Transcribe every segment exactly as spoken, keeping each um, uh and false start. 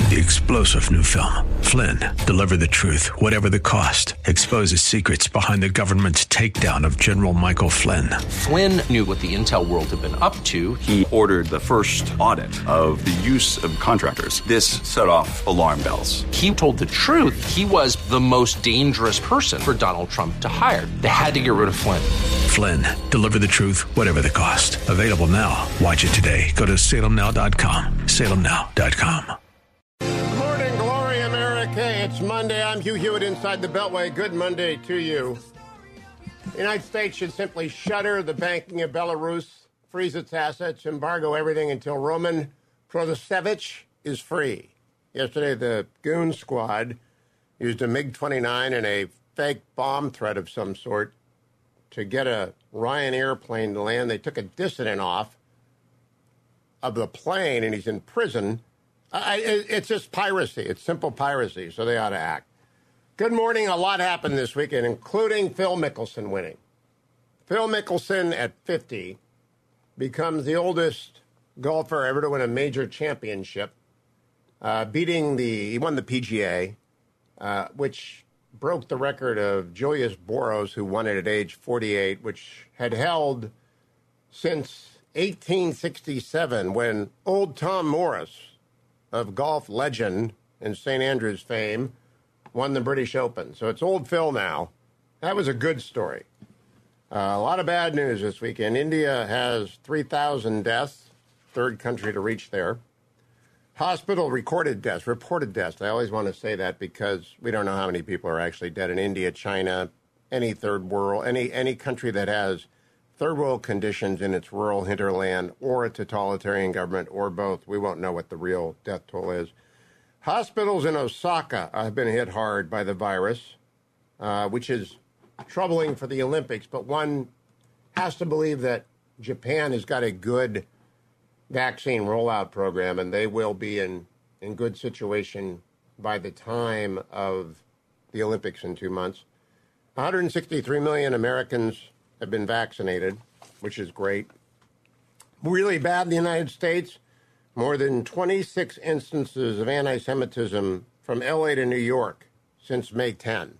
The explosive new film, Flynn, deliver the truth, whatever the cost, exposes secrets behind the government's takedown of General Michael Flynn. Flynn knew what the intel world had been up to. He ordered the first audit of the use of contractors. This set off alarm bells. He told the truth. He was the most dangerous person for Donald Trump to hire. They had to get rid of Flynn. Flynn, deliver the truth, whatever the cost. Available now. Watch it today. Go to salem now dot com. salem now dot com. It's Monday. I'm Hugh Hewitt inside the Beltway. Good Monday to you. The United States should simply shutter the banking of Belarus, freeze its assets, embargo everything until Roman Protasevich is free. Yesterday, the goon squad used a MiG twenty-nine and a fake bomb threat of some sort to get a Ryanair plane to land. They took a dissident off of the plane, and he's in prison. I, it's just piracy. It's simple piracy, so they ought to act. Good morning. A lot happened this weekend, including Phil Mickelson winning. Phil Mickelson, at fifty, becomes the oldest golfer ever to win a major championship, uh, beating the, he won the P G A, uh, which broke the record of Julius Boros, who won it at age forty-eight, which had held since eighteen sixty-seven, when old Tom Morris, of golf legend and Saint Andrews fame, won the British Open. So it's old Phil now. That was a good story. Uh, a lot of bad news this weekend. India has three thousand deaths, third country to reach there. Hospital recorded deaths, reported deaths. I always want to say that because we don't know how many people are actually dead in India, China, any third world, any any country that has third world conditions in its rural hinterland, or a totalitarian government, or both. We won't know what the real death toll is. Hospitals in Osaka have been hit hard by the virus, uh, which is troubling for the Olympics. But one has to believe that Japan has got a good vaccine rollout program, and they will be in, in good situation by the time of the Olympics in two months. one hundred sixty-three million Americans have been vaccinated, which is great. Really bad in the United States, more than twenty-six instances of anti-Semitism from L A to New York since May tenth,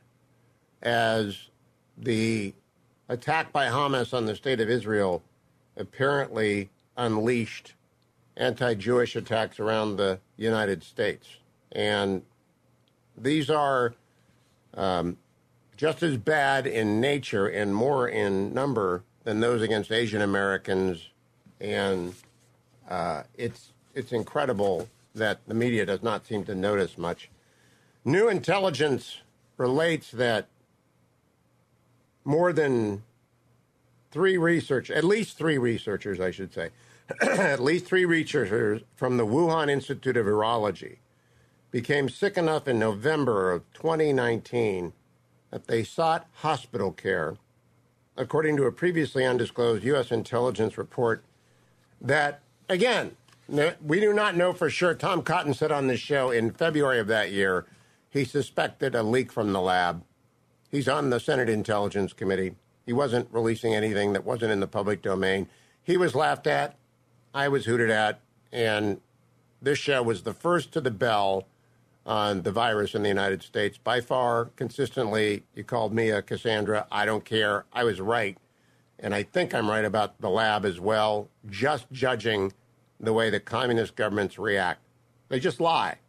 as the attack by Hamas on the state of Israel apparently unleashed anti-Jewish attacks around the United States. And these are um, just as bad in nature and more in number than those against Asian Americans. And uh, it's it's incredible that the media does not seem to notice much. New intelligence relates that more than three research, at least three researchers, I should say, at least three researchers from the Wuhan Institute of Virology became sick enough in November of twenty nineteen that they sought hospital care, according to a previously undisclosed U S intelligence report that, again, we do not know for sure. Tom Cotton said on this show in February of that year he suspected a leak from the lab. He's on the Senate Intelligence Committee. He wasn't releasing anything that wasn't in the public domain. He was laughed at. I was hooted at. And this show was the first to the bell on the virus in the United States. By far, consistently, you called me a Cassandra. I don't care. I was right. And I think I'm right about the lab as well, just judging the way the communist governments react. They just lie.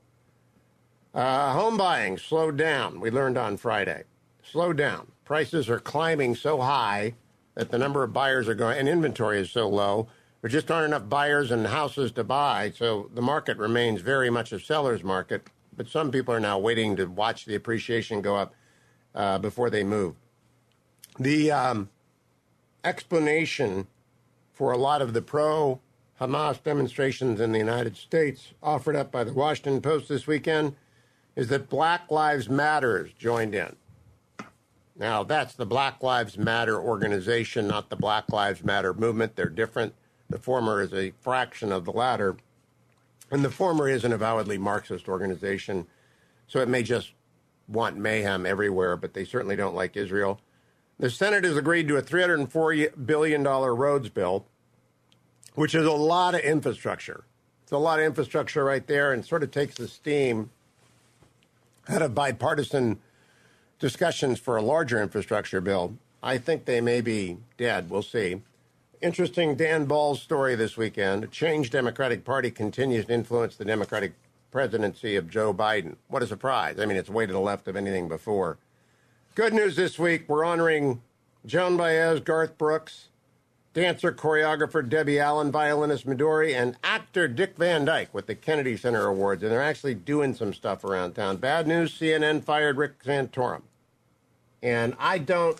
Uh, home buying slowed down. We learned on Friday. Slowed down. Prices are climbing so high that the number of buyers are going, and inventory is so low, there just aren't enough buyers and houses to buy. So the market remains very much a seller's market. But some people are now waiting to watch the appreciation go up uh, before they move. The um, explanation for a lot of the pro-Hamas demonstrations in the United States offered up by the Washington Post this weekend is that Black Lives Matter joined in. Now, that's the Black Lives Matter organization, not the Black Lives Matter movement. They're different. The former is a fraction of the latter. And the former is an avowedly Marxist organization, so it may just want mayhem everywhere, but they certainly don't like Israel. The Senate has agreed to a three hundred four billion dollars roads bill, which is a lot of infrastructure. It's a lot of infrastructure right there and sort of takes the steam out of bipartisan discussions for a larger infrastructure bill. I think they may be dead. We'll see. Interesting Dan Ball's story this weekend. A changed Democratic Party continues to influence the Democratic presidency of Joe Biden. What a surprise. I mean, it's way to the left of anything before. Good news this week. We're honoring Joan Baez, Garth Brooks, dancer, choreographer Debbie Allen, violinist Midori, and actor Dick Van Dyke with the Kennedy Center Awards. And they're actually doing some stuff around town. Bad news, C N N fired Rick Santorum. And I don't,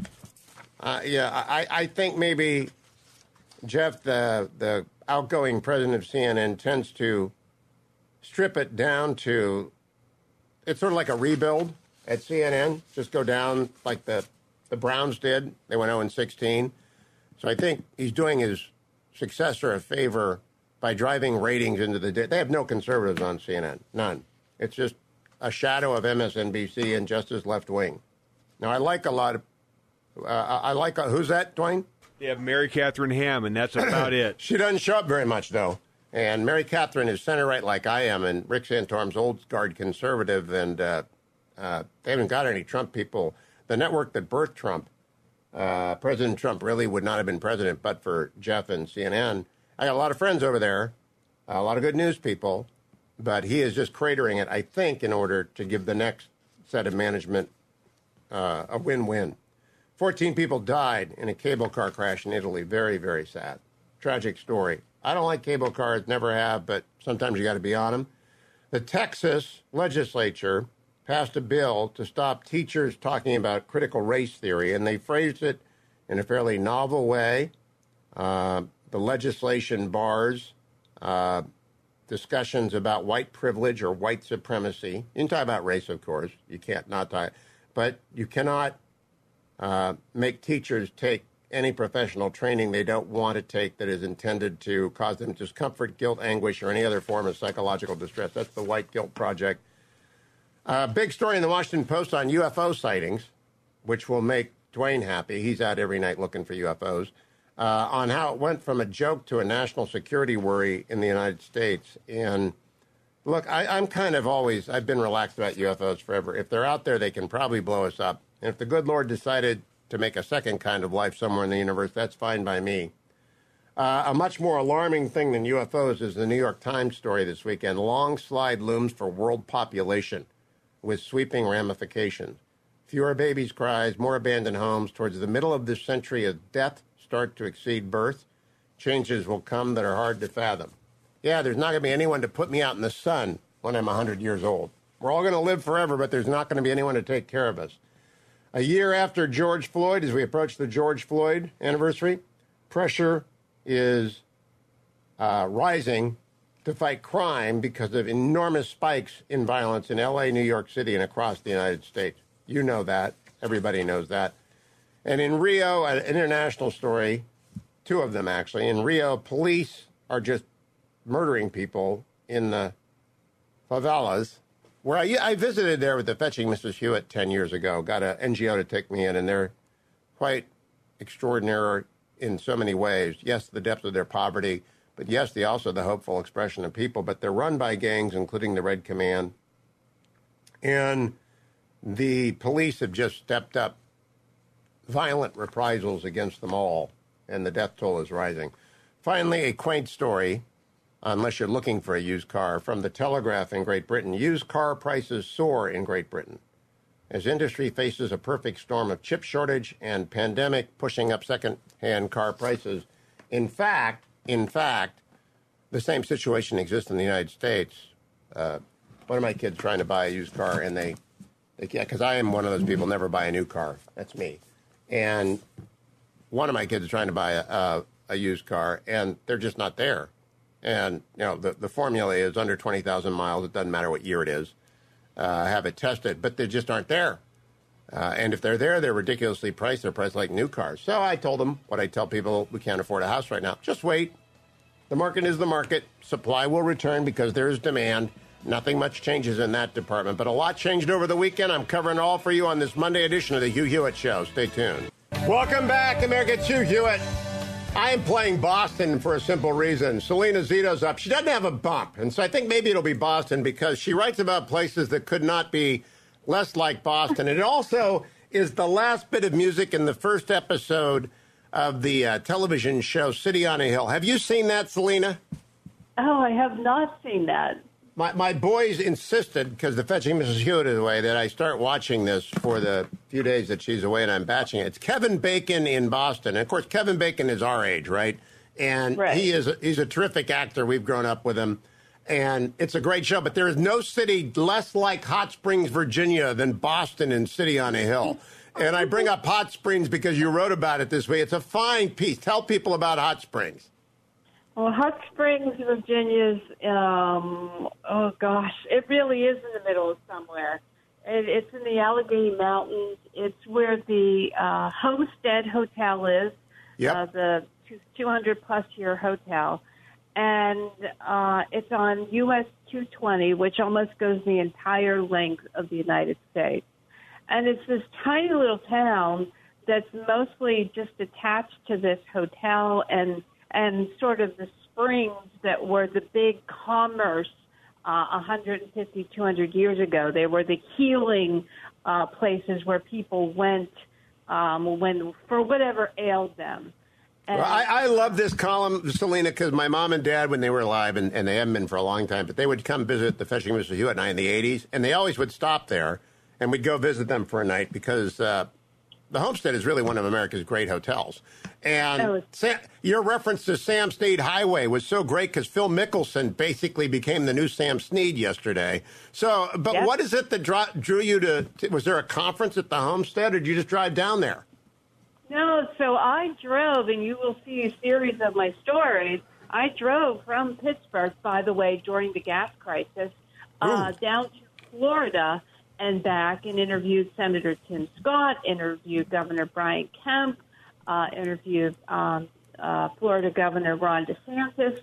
uh, yeah, I, I think maybe Jeff, the, the outgoing president of C N N, tends to strip it down to, it's sort of like a rebuild at C N N. Just go down like the, the Browns did. They went oh and sixteen. So I think he's doing his successor a favor by driving ratings into the... They have no conservatives on C N N. None. It's just a shadow of M S N B C and just as left wing. Now, I like a lot of... Uh, I like... A, who's that, Dwayne? They have Mary Catherine Ham, and that's about it. She doesn't show up very much, though. And Mary Catherine is center-right like I am, and Rick Santorum's old guard conservative, and uh, uh, they haven't got any Trump people. The network that birthed Trump, uh, President Trump really would not have been president but for Jeff and C N N. I got a lot of friends over there, a lot of good news people, but he is just cratering it, I think, in order to give the next set of management uh, a win-win. fourteen people died in a cable car crash in Italy. Very, very sad. Tragic story. I don't like cable cars, never have, but sometimes you got to be on them. The Texas legislature passed a bill to stop teachers talking about critical race theory, and they phrased it in a fairly novel way. Uh, the legislation bars uh, discussions about white privilege or white supremacy. You can talk about race, of course. You can't not talk, but you cannot uh, make teachers take any professional training they don't want to take that is intended to cause them discomfort, guilt, anguish, or any other form of psychological distress. That's the White Guilt Project. A uh, big story in the Washington Post on U F O sightings, which will make Dwayne happy. He's out every night looking for U F Os, uh, on how it went from a joke to a national security worry in the United States. And look, I, I'm kind of always, I've been relaxed about U F Os forever. If they're out there, they can probably blow us up. And if the good Lord decided to make a second kind of life somewhere in the universe, that's fine by me. Uh, a much more alarming thing than U F Os is the New York Times story this weekend. Long slide looms for world population with sweeping ramifications. Fewer babies' cries, more abandoned homes. Towards the middle of this century, as death start to exceed birth, changes will come that are hard to fathom. Yeah, there's not going to be anyone to put me out in the sun when I'm one hundred years old. We're all going to live forever, but there's not going to be anyone to take care of us. A year after George Floyd, as we approach the George Floyd anniversary, pressure is uh, rising to fight crime because of enormous spikes in violence in L A, New York City, and across the United States. You know that. Everybody knows that. And in Rio, an international story, two of them actually. In Rio, police are just murdering people in the favelas. Where I, I visited there with the Fetching Missus Hewitt ten years ago, got an N G O to take me in, and they're quite extraordinary in so many ways. Yes, the depth of their poverty, but yes, the also the hopeful expression of people. But they're run by gangs, including the Red Command. And the police have just stepped up violent reprisals against them all, and the death toll is rising. Finally, a quaint story, unless you're looking for a used car, from the Telegraph in Great Britain. Used car prices soar in Great Britain as industry faces a perfect storm of chip shortage and pandemic pushing up second-hand car prices. In fact, in fact, the same situation exists in the United States. Uh, one of my kids trying to buy a used car, and they, they can't, because I am one of those people, never buy a new car. That's me. And one of my kids is trying to buy a, a, a used car, and they're just not there. And, you know, the, the formula is under twenty thousand miles. It doesn't matter what year it is. Uh, have it tested, but they just aren't there. Uh, and if they're there, they're ridiculously priced. They're priced like new cars. So I told them what I tell people, we can't afford a house right now. Just wait. The market is the market. Supply will return because there is demand. Nothing much changes in that department. But a lot changed over the weekend. I'm covering it all for you on this Monday edition of the Hugh Hewitt Show. Stay tuned. Welcome back, America. It's Hugh Hewitt. I am playing Boston for a simple reason. Selena Zito's up. She doesn't have a bump, and so I think maybe it'll be Boston because she writes about places that could not be less like Boston. And it also is the last bit of music in the first episode of the uh, television show City on a Hill. Have you seen that, Selena? Oh, I have not seen that. My my boys insisted, because the Fetching Missus Hewitt is away, that I start watching this for the few days that she's away, and I'm batching it. It's Kevin Bacon in Boston. And of course, Kevin Bacon is our age, right? And right. he is he's a terrific actor. We've grown up with him. And it's a great show. But there is no city less like Hot Springs, Virginia than Boston and City on a Hill. And I bring up Hot Springs because you wrote about it this way. It's a fine piece. Tell people about Hot Springs. Well, Hot Springs, Virginia's, um, oh gosh, it really is in the middle of somewhere. It, it's in the Allegheny Mountains. It's where the uh, Homestead Hotel is, yep. uh, the two hundred plus year hotel. And uh, it's on U S two twenty, which almost goes the entire length of the United States. And it's this tiny little town that's mostly just attached to this hotel and and sort of the springs that were the big commerce uh, one hundred fifty, two hundred years ago. They were the healing uh, places where people went um, when for whatever ailed them. And, well, I, I love this column, Selena, because my mom and dad, when they were alive, and, and they haven't been for a long time, but they would come visit the Fetching Missus Hewitt and I in the eighties, and they always would stop there, and we'd go visit them for a night because uh, the Homestead is really one of America's great hotels. And oh, Sam, your reference to Sam Snead Highway was so great because Phil Mickelson basically became the new Sam Snead yesterday. So, but yep. what is it that draw, drew you to, to, was there a conference at the Homestead, or did you just drive down there? No, so I drove, and you will see a series of my stories. I drove from Pittsburgh, by the way, during the gas crisis, uh, down to Florida and back, and interviewed Senator Tim Scott, interviewed Governor Brian Kemp, uh, interviewed um, uh, Florida Governor Ron DeSantis,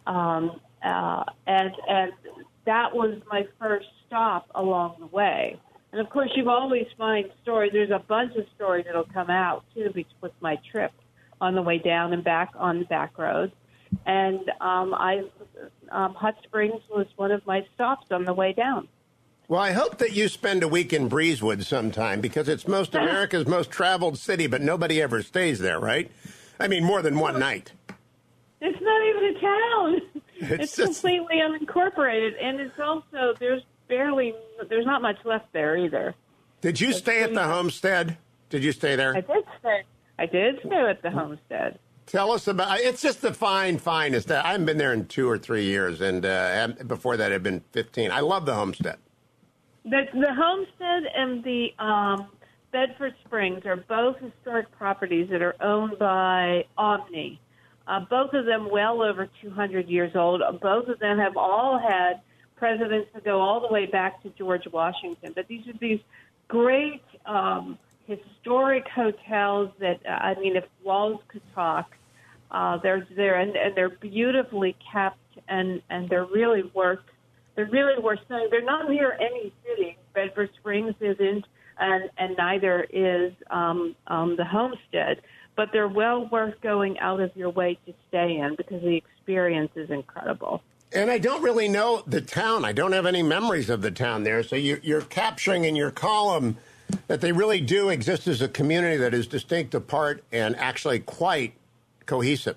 um, uh, and, and that was my first stop along the way. And, of course, you always find stories. There's a bunch of stories that will come out, too, with my trip on the way down and back on the back roads. And um, I, um, Hot Springs was one of my stops on the way down. Well, I hope that you spend a week in Breezewood sometime because it's most America's most traveled city, but nobody ever stays there, right? I mean, more than one night. It's not even a town. It's, it's just... completely unincorporated. And it's also, there's barely, there's not much left there either. Did you it's stay at the Homestead? Did you stay there? I did stay. I did stay at the Homestead. Tell us about, it's just the fine, finest. I haven't been there in two or three years, and uh, before that I'd been fifteen. I love the Homestead. The, the Homestead and the um, Bedford Springs are both historic properties that are owned by Omni. Uh, both of them well over two hundred years old. Both of them have all had presidents that go all the way back to George Washington. But these are these great um, historic hotels that, uh, I mean, if walls could talk, uh, they're there, and, and they're beautifully kept, and, and they're really worth They're really worth saying. They're not near any city. Bedford Springs isn't, and, and neither is um, um, the Homestead. But they're well worth going out of your way to stay in because the experience is incredible. And I don't really know the town. I don't have any memories of the town there. So you, you're capturing in your column that they really do exist as a community that is distinct apart and actually quite cohesive.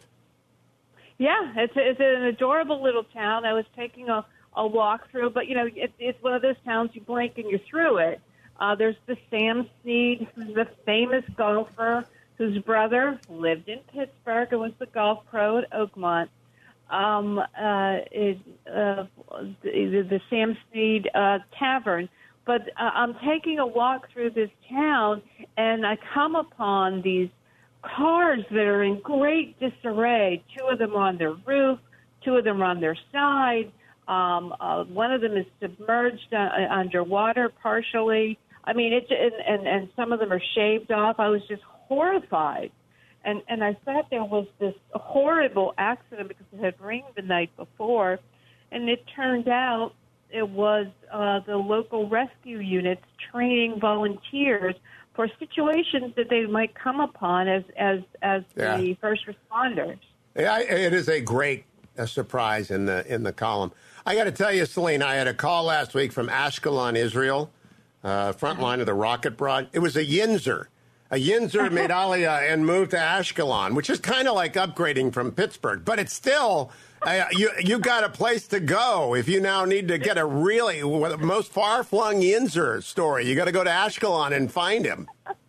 Yeah, it's, it's an adorable little town. I was taking a a walk through, but you know, it, it's one of those towns you blink and you're through it. Uh, there's the Sam Snead, who's the famous golfer whose brother lived in Pittsburgh and was the golf pro at Oakmont. Um, uh, it, uh, the, the Sam Snead uh, Tavern. But uh, I'm taking a walk through this town, and I come upon these cars that are in great disarray. Two of them on their roof, two of them on their side. Um, uh, one of them is submerged uh, underwater partially. I mean, it, and, and, and some of them are shaved off. I was just horrified. And, and I thought there was this horrible accident because it had rained the night before. And it turned out it was uh, the local rescue units training volunteers for for situations that they might come upon as as as Yeah. the first responders. Yeah, it is a great uh, surprise in the in the column. I got to tell you, Celine, I had a call last week from Ashkelon, Israel, uh, front line of the rocket broad. It was a Yinzer. A Yinzer made Aliyah and moved to Ashkelon, which is kind of like upgrading from Pittsburgh, but it's still uh, you you got a place to go if you now need to get a really most far-flung Yinzer story. You got to go to Ashkelon and find him.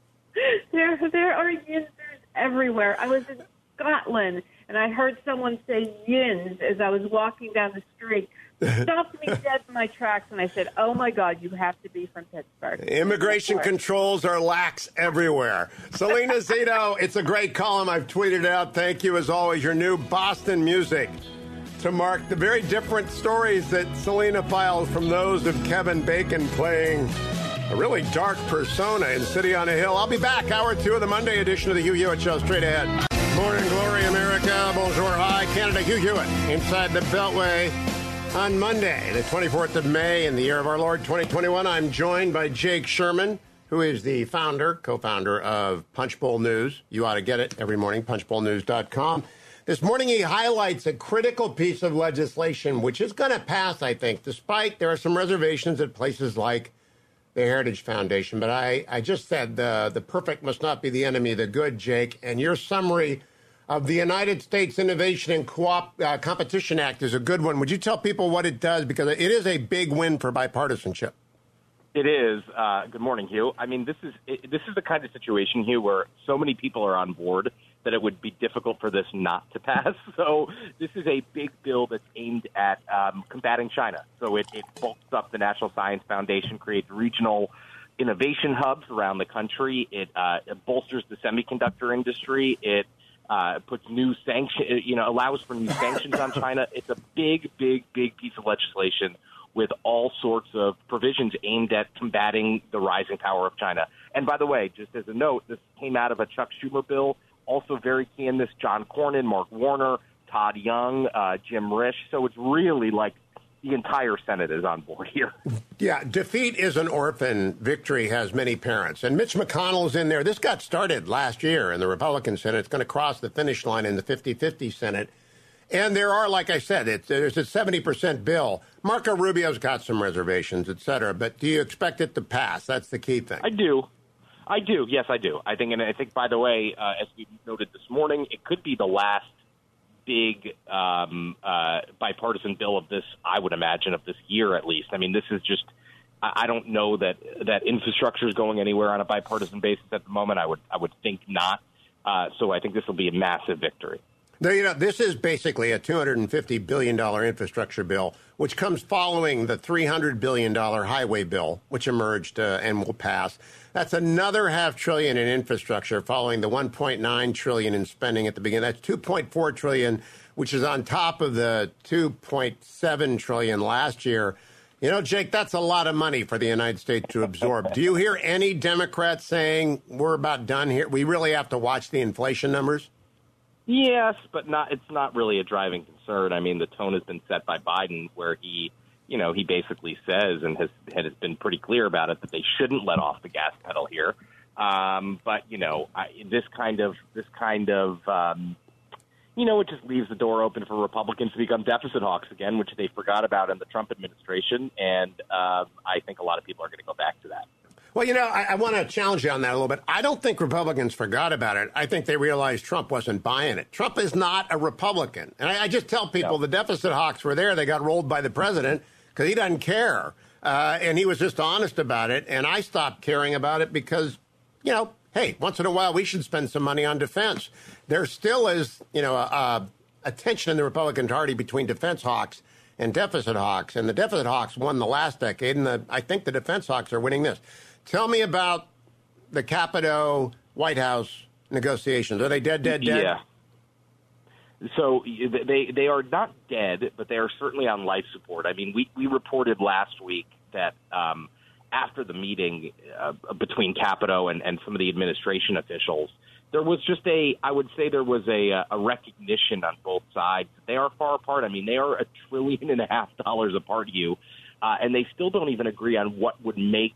There there are Yinzers everywhere. I was in Scotland, and I heard someone say yins as I was walking down the street. It stopped me dead in my tracks, and I said, oh, my God, you have to be from Pittsburgh. Immigration controls are lax everywhere. Selena Zito, it's a great column. I've tweeted out. Thank you, as always. Your new Boston music to mark the very different stories that Selena files from those of Kevin Bacon playing a really dark persona in City on a Hill. I'll be back. Hour two of the Monday edition of the Hugh Hewitt Show straight ahead. Morning glory, America. Bonjour, hi, Canada. Hugh Hewitt inside the Beltway. On Monday, the twenty-fourth of May, in the year of our Lord twenty twenty-one, I'm joined by Jake Sherman, who is the founder, co-founder of Punchbowl News. You ought to get it every morning, punchbowl news dot com. This morning, he highlights a critical piece of legislation, which is going to pass, I think, despite there are some reservations at places like the Heritage Foundation. But I, I just said the, the perfect must not be the enemy of the good, Jake, and your summary of the United States Innovation and Co-op uh, Competition Act is a good one. Would you tell people what it does? Because it is a big win for bipartisanship. It is. Uh, good morning, Hugh. I mean, this is it, this is the kind of situation, Hugh, where so many people are on board that it would be difficult for this not to pass. So this is a big bill that's aimed at um, combating China. So it, it bulks up the National Science Foundation, creates regional innovation hubs around the country. It, uh, it bolsters the semiconductor industry. It Uh, puts new sanction, you know, allows for new sanctions on China. It's a big, big, big piece of legislation with all sorts of provisions aimed at combating the rising power of China. And by the way, just as a note, this came out of a Chuck Schumer bill. Also very key in this, John Cornyn, Mark Warner, Todd Young, uh, Jim Risch. So it's really like the entire Senate is on board here. Yeah, defeat is an orphan. Victory has many parents. And Mitch McConnell's in there. This got started last year in the Republican Senate. It's going to cross the finish line in the fifty-fifty Senate. And there are, like I said, it's, there's a seventy percent bill. Marco Rubio's got some reservations, et cetera. But do you expect it to pass? That's the key thing. I do. I do. Yes, I do. I think, and I think, by the way, uh, as we noted this morning, it could be the last big um, uh, bipartisan bill of this, I would imagine, of this year at least. I mean, this is just, I, I don't know that that infrastructure is going anywhere on a bipartisan basis at the moment. I would, I would think not. Uh, so I think this will be a massive victory. Now, you know, this is basically a two hundred fifty billion dollars infrastructure bill, which comes following the three hundred billion dollars highway bill, which emerged uh, and will pass. That's another half trillion in infrastructure following the one point nine trillion in spending at the beginning. That's two point four trillion, which is on top of the two point seven trillion last year. You know, Jake, that's a lot of money for the United States to absorb. Do you hear any Democrats saying we're about done here? We really have to watch the inflation numbers? Yes, but not. It's not really a driving concern. I mean, the tone has been set by Biden, where he, you know, he basically says and has has been pretty clear about it that they shouldn't let off the gas pedal here. Um, but you know, I, this kind of this kind of um, you know, it just leaves the door open for Republicans to become deficit hawks again, which they forgot about in the Trump administration. And uh, I think a lot of people are going to go back to that. Well, you know, I, I want to challenge you on that a little bit. I don't think Republicans forgot about it. I think they realized Trump wasn't buying it. Trump is not a Republican. And I, I just tell people no. The deficit hawks were there. They got rolled by the president because he doesn't care. Uh, and he was just honest about it. And I stopped caring about it because, you know, hey, once in a while we should spend some money on defense. There still is, you know, a, a tension in the Republican Party between defense hawks and deficit hawks. And the deficit hawks won the last decade. And the, I think the defense hawks are winning this. Tell me about the Capito White House negotiations. Are they dead, dead, dead? Yeah. So they they are not dead, but they are certainly on life support. I mean, we, we reported last week that um, after the meeting uh, between Capito and, and some of the administration officials, there was just a, I would say there was a, a recognition on both sides. They are far apart. I mean, they are a trillion and a half dollars apart, you, uh, and they still don't even agree on what would make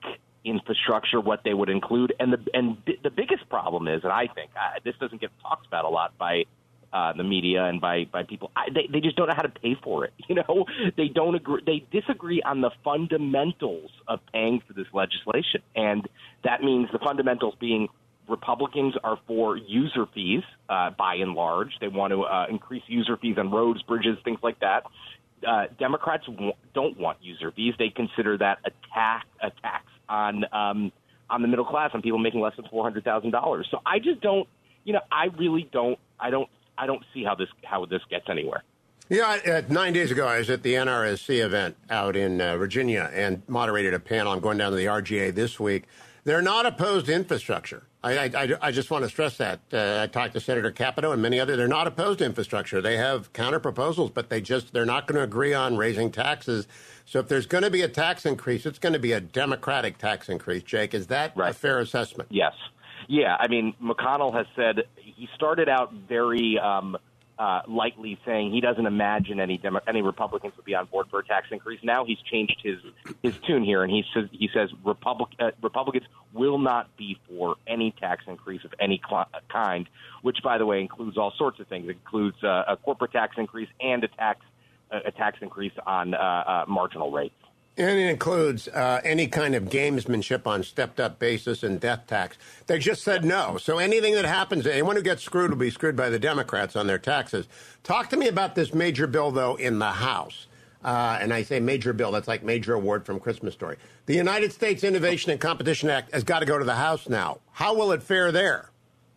infrastructure, what they would include. And the and b- the biggest problem is, and I think uh, this doesn't get talked about a lot by uh, the media and by, by people, I, they, they just don't know how to pay for it. You know, they don't agree. They disagree on the fundamentals of paying for this legislation. And that means the fundamentals being Republicans are for user fees, uh, by and large. They want to uh, increase user fees on roads, bridges, things like that. Uh, Democrats w- don't want user fees. They consider that a tax, a tax on um, on the middle class, on people making less than four hundred thousand dollars. So I just don't, you know, I really don't, I don't, I don't see how this how this gets anywhere. Yeah, uh, nine days ago, I was at the N R S C event out in uh, Virginia and moderated a panel. I'm going down to the R G A this week. They're not opposed to infrastructure. I, I, I just want to stress that. Uh, I talked to Senator Capito and many others. They're not opposed to infrastructure. They have counter proposals, but they just they're not going to agree on raising taxes. So if there's going to be a tax increase, it's going to be a Democratic tax increase. Jake, is that right. a fair assessment? Yes. Yeah. I mean, McConnell has said he started out very um, uh, lightly saying he doesn't imagine any Demo- any Republicans would be on board for a tax increase. Now he's changed his his tune here, and he says he says Republic, uh, Republicans will not be for any tax increase of any cl- kind, which, by the way, includes all sorts of things. It includes uh, a corporate tax increase and a tax a tax increase on uh, uh, marginal rates. And it includes uh, any kind of gamesmanship on stepped-up basis and death tax. They just said no. So anything that happens, anyone who gets screwed will be screwed by the Democrats on their taxes. Talk to me about this major bill, though, in the House. Uh, and I say major bill, that's like major award from Christmas Story. The United States Innovation and Competition Act has got to go to the House now. How will it fare there?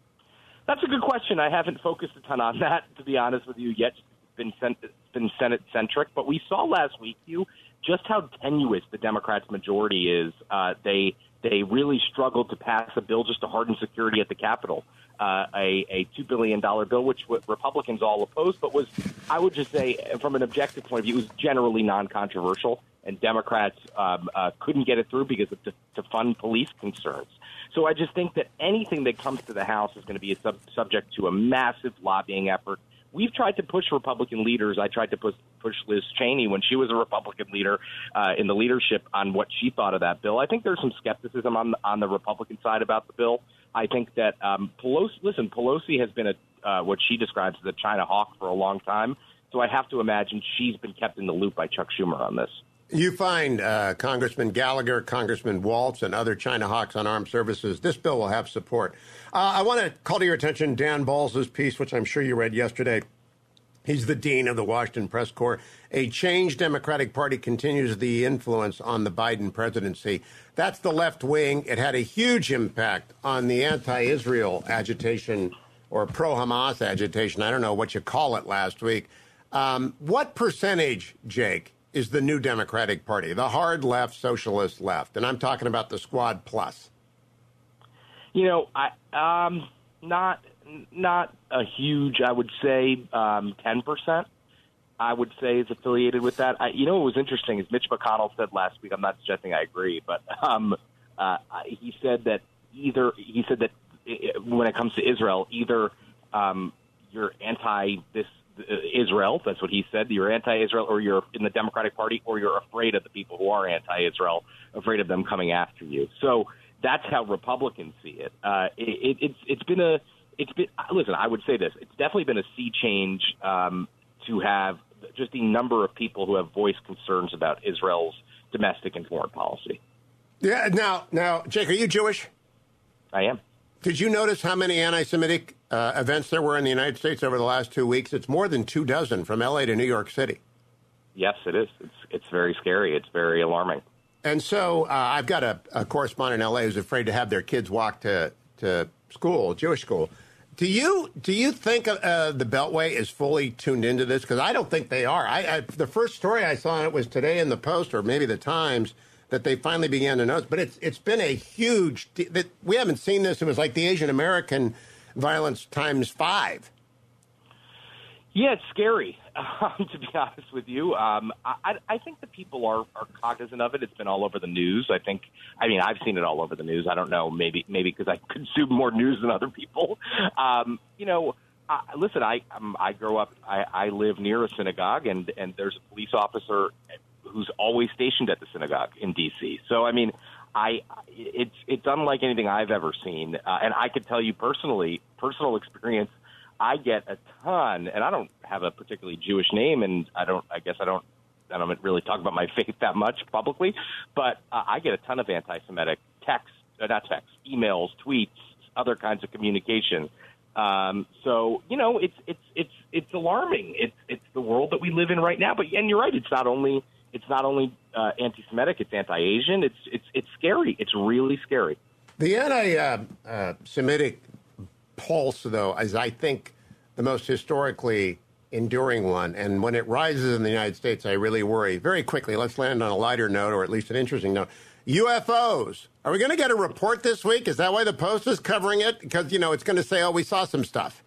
That's a good question. I haven't focused a ton on that, to be honest with you, yet. It's been, it's been Senate-centric. But we saw last week, Hugh, just how tenuous the Democrats' majority is. Uh, they they really struggled to pass a bill just to harden security at the Capitol, uh, a, a two billion dollars bill, which Republicans all opposed, but was, I would just say, from an objective point of view, it was generally non-controversial, and Democrats um, uh, couldn't get it through because of to, to fund police concerns. So I just think that anything that comes to the House is going to be a sub- subject to a massive lobbying effort. We've tried to push Republican leaders. I tried to push, push Liz Cheney when she was a Republican leader uh, in the leadership on what she thought of that bill. I think there's some skepticism on, on the Republican side about the bill. I think that um, Pelosi, listen, Pelosi has been a uh, what she describes as a China hawk for a long time. So I have to imagine she's been kept in the loop by Chuck Schumer on this. You find uh, Congressman Gallagher, Congressman Waltz, and other China hawks on armed services. This bill will have support. Uh, I want to call to your attention Dan Balls' piece, which I'm sure you read yesterday. He's the dean of the Washington Press Corps. A changed Democratic Party continues the influence on the Biden presidency. That's the left wing. It had a huge impact on the anti-Israel agitation or pro-Hamas agitation. I don't know what you call it last week. Um, what percentage, Jake, is the new Democratic Party, the hard left, socialist left? And I'm talking about the Squad Plus. You know, I um, not not a huge, I would say, um, ten percent, I would say, is affiliated with that. I, you know what was interesting is Mitch McConnell said last week, I'm not suggesting I agree, but um, uh, he said that either, he said that when it comes to Israel, either um, you're anti this Israel, that's what he said, you're anti-Israel, or you're in the Democratic Party, or you're afraid of the people who are anti-Israel, afraid of them coming after you. So that's how Republicans see it. Uh, it, it it's it's been a it's been listen. I would say this: it's definitely been a sea change um, to have just the number of people who have voiced concerns about Israel's domestic and foreign policy. Yeah. Now, now, Jake, are you Jewish? I am. Did you notice how many anti-Semitic uh, events there were in the United States over the last two weeks? It's more than two dozen from L A to New York City. Yes, it is. It's it's very scary. It's very alarming. And so uh, I've got a, a correspondent in L A who's afraid to have their kids walk to, to school, Jewish school. Do you do you think uh, the Beltway is fully tuned into this? Because I don't think they are. I, I, the first story I saw on it was today in the Post, or maybe the Times, that they finally began to notice. But it's it's been a huge that we haven't seen this. It was like the Asian American violence times five. Yeah, it's scary, um, to be honest with you. Um, I, I think the people are, are cognizant of it. It's been all over the news. I think, I mean, I've seen it all over the news. I don't know, maybe maybe because I consume more news than other people. Um, you know, uh, listen, I um, I grow up, I, I live near a synagogue, and, and there's a police officer who's always stationed at the synagogue in D C. So, I mean, I it's it's unlike anything I've ever seen, uh, and I could tell you personally, personal experience. I get a ton, and I don't have a particularly Jewish name, and I don't. I guess I don't. I don't really talk about my faith that much publicly, but uh, I get a ton of anti-Semitic texts, uh, not texts, emails, tweets, other kinds of communication. Um, so you know, it's it's it's it's alarming. It's it's the world that we live in right now. But and you're right. It's not only it's not only uh, anti-Semitic. It's anti-Asian. It's it's it's scary. It's really scary. The anti-Semitic pulse, though, is, I think, the most historically enduring one. And when it rises in the United States, I really worry. Very quickly, let's land on a lighter note, or at least an interesting note. U F Os. Are we going to get a report this week? Is that why the Post is covering it? Because, you know, it's going to say, oh, we saw some stuff.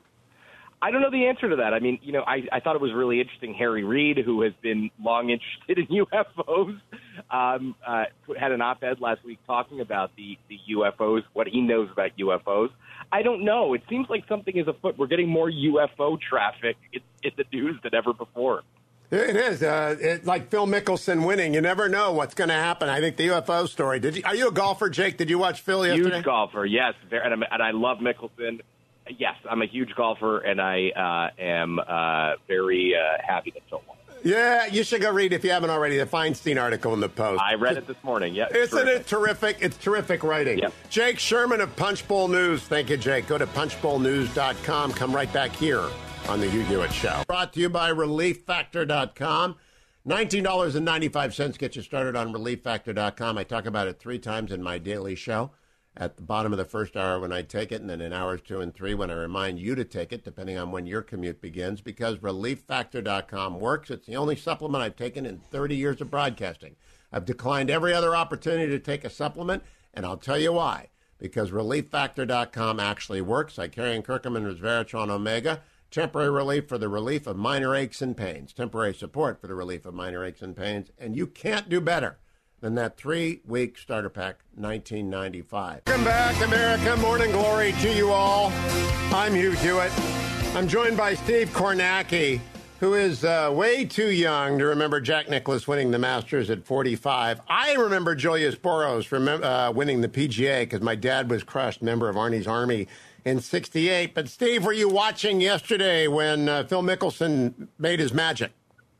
I don't know the answer to that. I mean, you know, I, I thought it was really interesting. Harry Reid, who has been long interested in U F Os, um, uh, had an op-ed last week talking about the, the U F Os, what he knows about U F Os. I don't know. It seems like something is afoot. We're getting more U F O traffic in, in the news than ever before. It is. Uh, it's like Phil Mickelson winning. You never know what's going to happen. I think the U F O story. Did you, are you a golfer, Jake? Did you watch Phil yesterday? Huge golfer, yes. Very, and, and I love Mickelson. Yes, I'm a huge golfer, and I uh, am uh, very uh, happy that Phil won. Yeah, you should go read, if you haven't already, the Feinstein article in the Post. I read it this morning, yeah. Isn't terrific. it terrific? It's terrific writing. Yep. Jake Sherman of Punchbowl News. Thank you, Jake. Go to punch bowl news dot com. Come right back here on the Hugh Hewitt Show. Brought to you by relief factor dot com. nineteen dollars and ninety-five cents gets you started on relief factor dot com. I talk about it three times in my daily show. At the bottom of the first hour when I take it, and then in hours two and three when I remind you to take it, depending on when your commute begins, because relief factor dot com works. It's the only supplement I've taken in thirty years of broadcasting. I've declined every other opportunity to take a supplement, and I'll tell you why. Because relief factor dot com actually works. I carry in Curcumin Resveratrol Omega, temporary relief for the relief of minor aches and pains, temporary support for the relief of minor aches and pains, and you can't do better than that three-week starter pack, nineteen ninety-five. Welcome back, America. Morning glory to you all. I'm Hugh Hewitt. I'm joined by Steve Kornacki, who is uh, way too young to remember Jack Nicklaus winning the Masters at forty-five. I remember Julius Boros remember, uh, winning the P G A because my dad was crushed, member of Arnie's Army in sixty-eight. But, Steve, were you watching yesterday when uh, Phil Mickelson made his magic?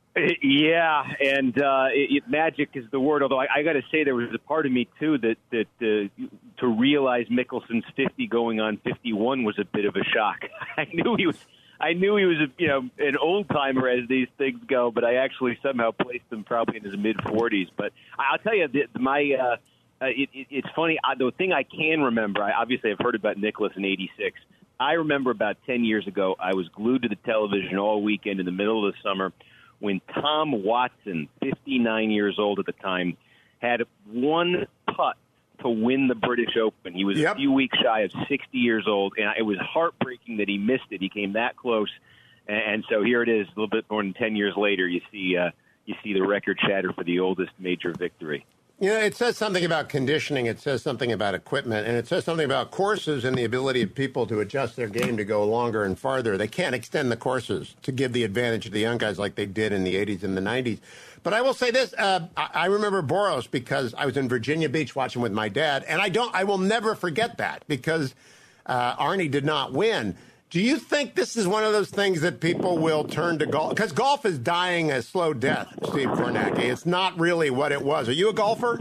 Yeah, and uh, it, it, magic is the word. Although I, I got to say, there was a part of me too that that uh, to realize Mickelson's fifty going on fifty-one was a bit of a shock. I knew he was, I knew he was, a, you know, an old timer as these things go, but I actually somehow placed him probably in his mid forties. But I'll tell you, my uh, uh, it, it, it's funny. Uh, the thing I can remember, I obviously I've heard about Nicklaus in eighty-six. I remember about ten years ago, I was glued to the television all weekend in the middle of the summer, when Tom Watson, fifty-nine years old at the time, had one putt to win the British Open. He was yep. a few weeks shy of sixty years old, and it was heartbreaking that he missed it. He came that close, and so here it is, a little bit more than ten years later. You see, uh, you see the record shatter for the oldest major victory. You know, it says something about conditioning. It says something about equipment, and it says something about courses and the ability of people to adjust their game to go longer and farther. They can't extend the courses to give the advantage to the young guys like they did in the eighties and the nineties. But I will say this: uh, I remember Boros because I was in Virginia Beach watching with my dad, and I don't. I will never forget that because uh, Arnie did not win. Do you think this is one of those things that people will turn to golf? Because golf is dying a slow death, Steve Kornacki. It's not really what it was. Are you a golfer?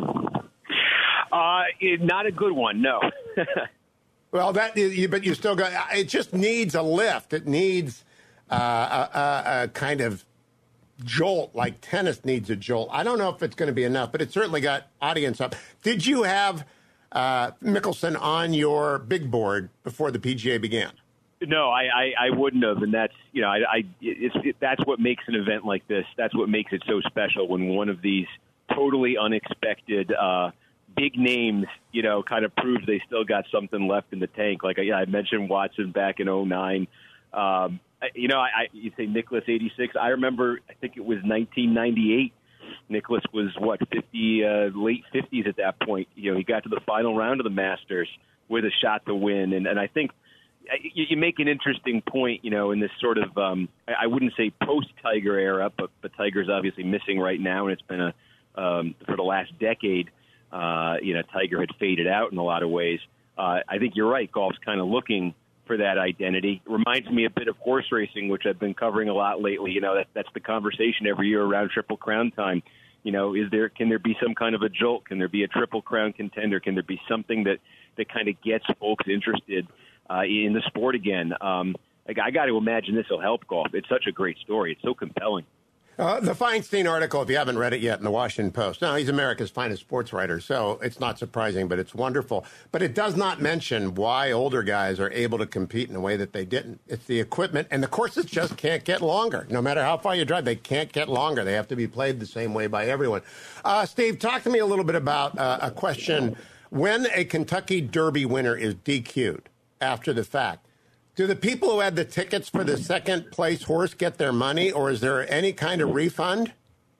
Uh, not a good one, no. Well, that you, but you still got. It just needs a lift. It needs uh, a, a, a kind of jolt, like tennis needs a jolt. I don't know if it's going to be enough, but it certainly got audience up. Did you have uh, Mickelson on your big board before the P G A began? No, I, I, I wouldn't have, and that's you know, I, I it's, it, that's what makes an event like this. That's what makes it so special when one of these totally unexpected uh, big names, you know, kind of proves they still got something left in the tank. Like yeah, I mentioned Watson back in oh nine. Um, you know, I, I you say Nicklaus eighty-six. I remember, I think it was nineteen ninety-eight. Nicklaus was what fifty, uh, late fifties at that point. You know, he got to the final round of the Masters with a shot to win, and and I think. You make an interesting point, you know, in this sort of, um, I wouldn't say post-Tiger era, but, but Tiger's obviously missing right now, and it's been a um, for the last decade. uh, you know, Tiger had faded out in a lot of ways. Uh, I think you're right. Golf's kind of looking for that identity. It reminds me a bit of horse racing, which I've been covering a lot lately. You know, that, that's the conversation every year around Triple Crown time. You know, is there can there be some kind of a jolt? Can there be a Triple Crown contender? Can there be something that, that kind of gets folks interested uh, in the sport again? Um, I, I got to imagine this will help golf. It's such a great story. It's so compelling. Uh, the Feinstein article, if you haven't read it yet, in the Washington Post. Now, he's America's finest sports writer, so it's not surprising, but it's wonderful. But it does not mention why older guys are able to compete in a way that they didn't. It's the equipment, and the courses just can't get longer. No matter how far you drive, they can't get longer. They have to be played the same way by everyone. Uh, Steve, talk to me a little bit about uh, a question. When a Kentucky Derby winner is D Q'd after the fact, do the people who had the tickets for the second place horse get their money, or is there any kind of refund?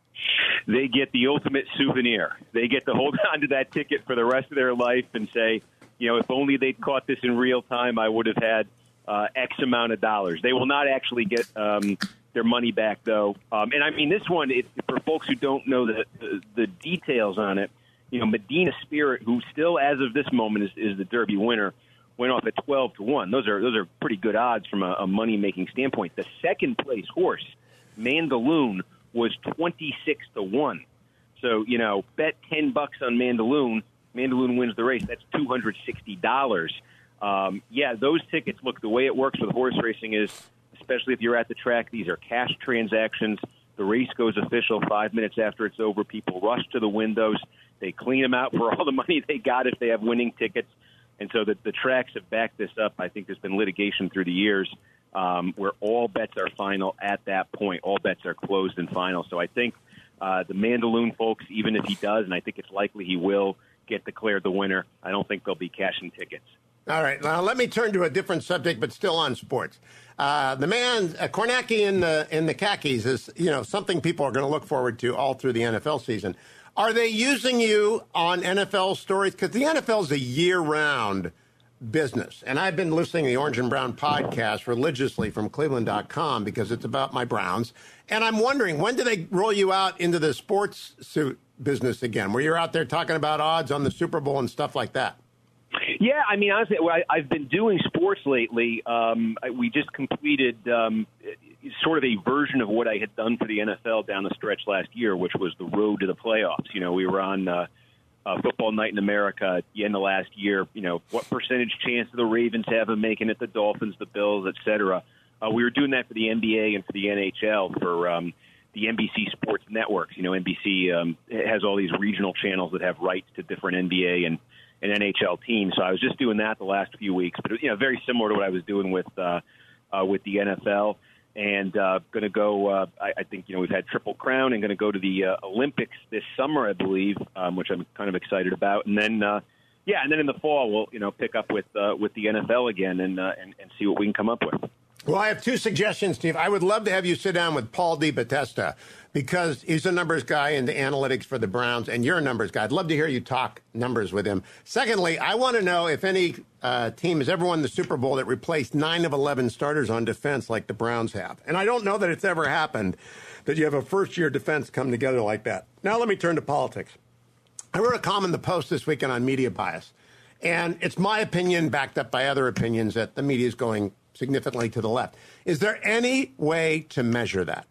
They get the ultimate souvenir. They get to hold on to that ticket for the rest of their life and say, you know, if only they'd caught this in real time, I would have had uh, X amount of dollars. They will not actually get um, their money back, though. Um, and I mean, this one, it, for folks who don't know the, the, the details on it, you know, Medina Spirit, who still, as of this moment, is, is the Derby winner, went off at twelve to one. Those are those are pretty good odds from a, a money-making standpoint. The second place horse, Mandaloun, was twenty-six to one. So, you know, bet ten bucks on Mandaloun. Mandaloun wins the race. That's two hundred sixty dollars. Um, yeah, those tickets, look, the way it works with horse racing is, especially if you're at the track, these are cash transactions. The race goes official five minutes after it's over. People rush to the windows. They clean them out for all the money they got if they have winning tickets. And so the, the tracks have backed this up. I think there's been litigation through the years um, where all bets are final at that point. All bets are closed and final. So I think uh, the Mandaloun folks, even if he does, and I think it's likely he will, get declared the winner, I don't think they'll be cashing tickets. All right. Now let me turn to a different subject, but still on sports. Uh, the man, uh, Kornacki in the in the khakis, is you know something people are going to look forward to all through the N F L season. Are they using you on N F L stories? Because the N F L is a year-round business. And I've been listening to the Orange and Brown podcast religiously from Cleveland dot com because it's about my Browns. And I'm wondering, when do they roll you out into the sports suit business again, where you're out there talking about odds on the Super Bowl and stuff like that? Yeah, I mean, honestly, I, I've been doing sports lately. Um, we just completed um, sort of a version of what I had done for the N F L down the stretch last year, which was the road to the playoffs. You know, we were on uh, uh, Football Night in America at the end of last year. You know, what percentage chance do the Ravens have of making it, the Dolphins, the Bills, et cetera. Uh, we were doing that for the N B A and for the N H L for um, the N B C Sports Networks. You know, N B C um, has all these regional channels that have rights to different N B A and an N H L team. So I was just doing that the last few weeks, but, you know, very similar to what I was doing with, uh, uh, with the N F L, and, uh, going to go, uh, I, I think, you know, we've had Triple Crown and going to go to the, uh, Olympics this summer, I believe, um, which I'm kind of excited about. And then, uh, yeah, and then in the fall, we'll, you know, pick up with, uh, with the N F L again and, uh, and, and see what we can come up with. Well, I have two suggestions, Steve. I would love to have you sit down with Paul DeBattista because he's a numbers guy into analytics for the Browns, and you're a numbers guy. I'd love to hear you talk numbers with him. Secondly, I want to know if any uh, team has ever won the Super Bowl that replaced nine of eleven starters on defense like the Browns have. And I don't know that it's ever happened that you have a first-year defense come together like that. Now let me turn to politics. I wrote a column in the Post this weekend on media bias, and it's my opinion backed up by other opinions that the media is going significantly to the left. Is there any way to measure that?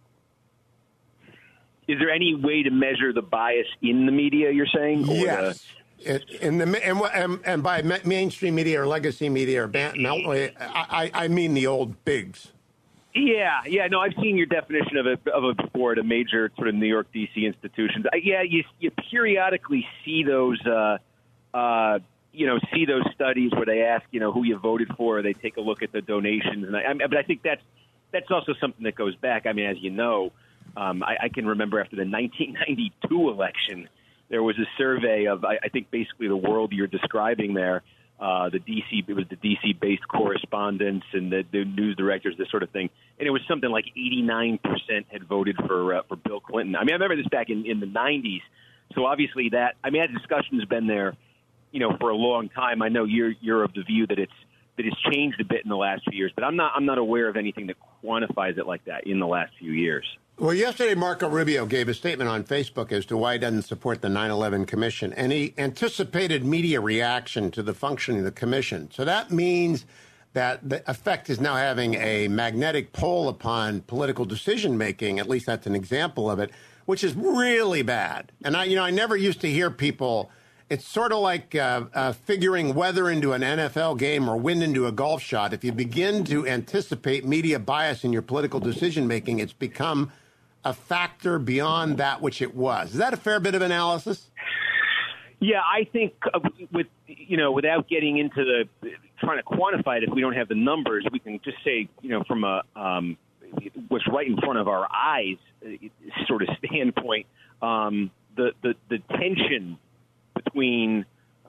Is there any way to measure the bias in the media, you're saying? Or yes. The... In the, and, and, and by mainstream media or legacy media or ban, I, I mean the old bigs. Yeah, yeah, no, I've seen your definition of it, of it before at a major sort of New York, D C institutions. I, yeah, you, you periodically see those uh, uh you know, see those studies where they ask, you know, who you voted for, or they take a look at the donations. And I, I but I think that's, that's also something that goes back. I mean, as you know, um, I, I can remember after the nineteen ninety-two election, there was a survey of, I, I think, basically the world you're describing there. Uh, the D C, it was the D C-based correspondents and the, the news directors, this sort of thing. And it was something like eighty-nine percent had voted for uh, for Bill Clinton. I mean, I remember this back in, in the nineties. So obviously that, I mean, that discussion's been there, you know, for a long time. I know you're you're of the view that it's that it's changed a bit in the last few years, but I'm not I'm not aware of anything that quantifies it like that in the last few years. Well, yesterday, Marco Rubio gave a statement on Facebook as to why he doesn't support the nine eleven Commission, and he anticipated media reaction to the functioning of the Commission. So that means that the effect is now having a magnetic pull upon political decision-making. At least that's an example of it, which is really bad. And I, you know, I never used to hear people. It's sort of like uh, uh, figuring weather into an N F L game or wind into a golf shot. If you begin to anticipate media bias in your political decision-making, it's become a factor beyond that which it was. Is that a fair bit of analysis? Yeah, I think uh, with, you know, without getting into the trying to quantify it, if we don't have the numbers, we can just say, you know, from a um, what's right in front of our eyes uh, sort of standpoint, um, the, the, the tension between,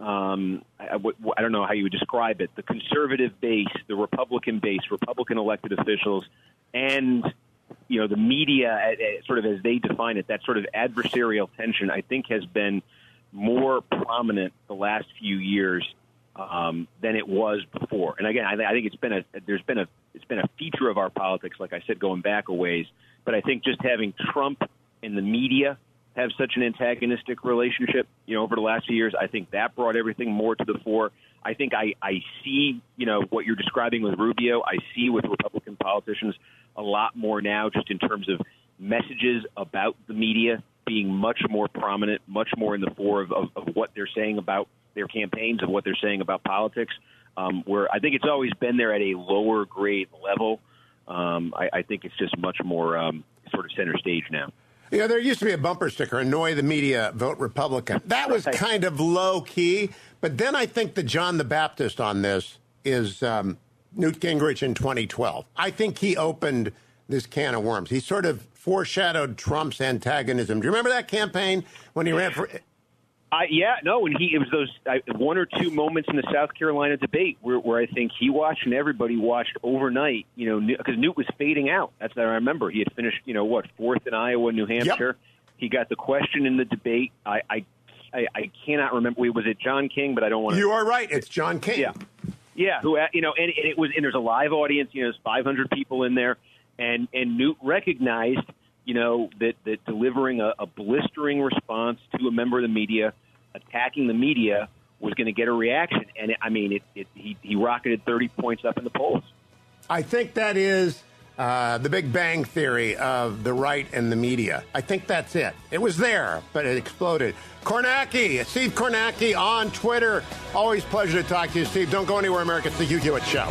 um, I, I don't know how you would describe it, the conservative base, the Republican base, Republican elected officials, and you know, the media, sort of as they define it, that sort of adversarial tension, I think, has been more prominent the last few years um, than it was before. And again, I, I think it's been a there's been a it's been a feature of our politics, like I said, going back a ways. But I think just having Trump and the media have such an antagonistic relationship, you know, over the last few years, I think that brought everything more to the fore. I think I, I see, you know, what you're describing with Rubio. I see with Republican politicians a lot more now, just in terms of messages about the media being much more prominent, much more in the fore of, of, of what they're saying about their campaigns, of what they're saying about politics, um, where I think it's always been there at a lower grade level. Um, I, I think it's just much more um, sort of center stage now. You know, there used to be a bumper sticker, annoy the media, vote Republican. That was kind of low key. But then I think the John the Baptist on this is um, Newt Gingrich in twenty twelve. I think he opened this can of worms. He sort of foreshadowed Trump's antagonism. Do you remember that campaign when he ran for... Uh, yeah, no, and he it was those uh, one or two moments in the South Carolina debate where, where I think he watched and everybody watched overnight, you know, because Newt was fading out. That's what I remember. He had finished, you know, what, fourth in Iowa, New Hampshire. Yep. He got the question in the debate. I, I, I, I cannot remember. Was it John King? But I don't want to. You are right. It's John King. Yeah, yeah. Who, you know, and, and it was, and there's a live audience. You know, there's five hundred people in there, and and Newt recognized, you know, that, that delivering a, a blistering response to a member of the media, attacking the media, was going to get a reaction. And, it, I mean, it, it, he, he rocketed thirty points up in the polls. I think that is uh, the Big Bang Theory of the right and the media. I think that's it. It was there, but it exploded. Kornacki, Steve Kornacki on Twitter. Always pleasure to talk to you, Steve. Don't go anywhere, America. It's the Hugh Hewitt Show.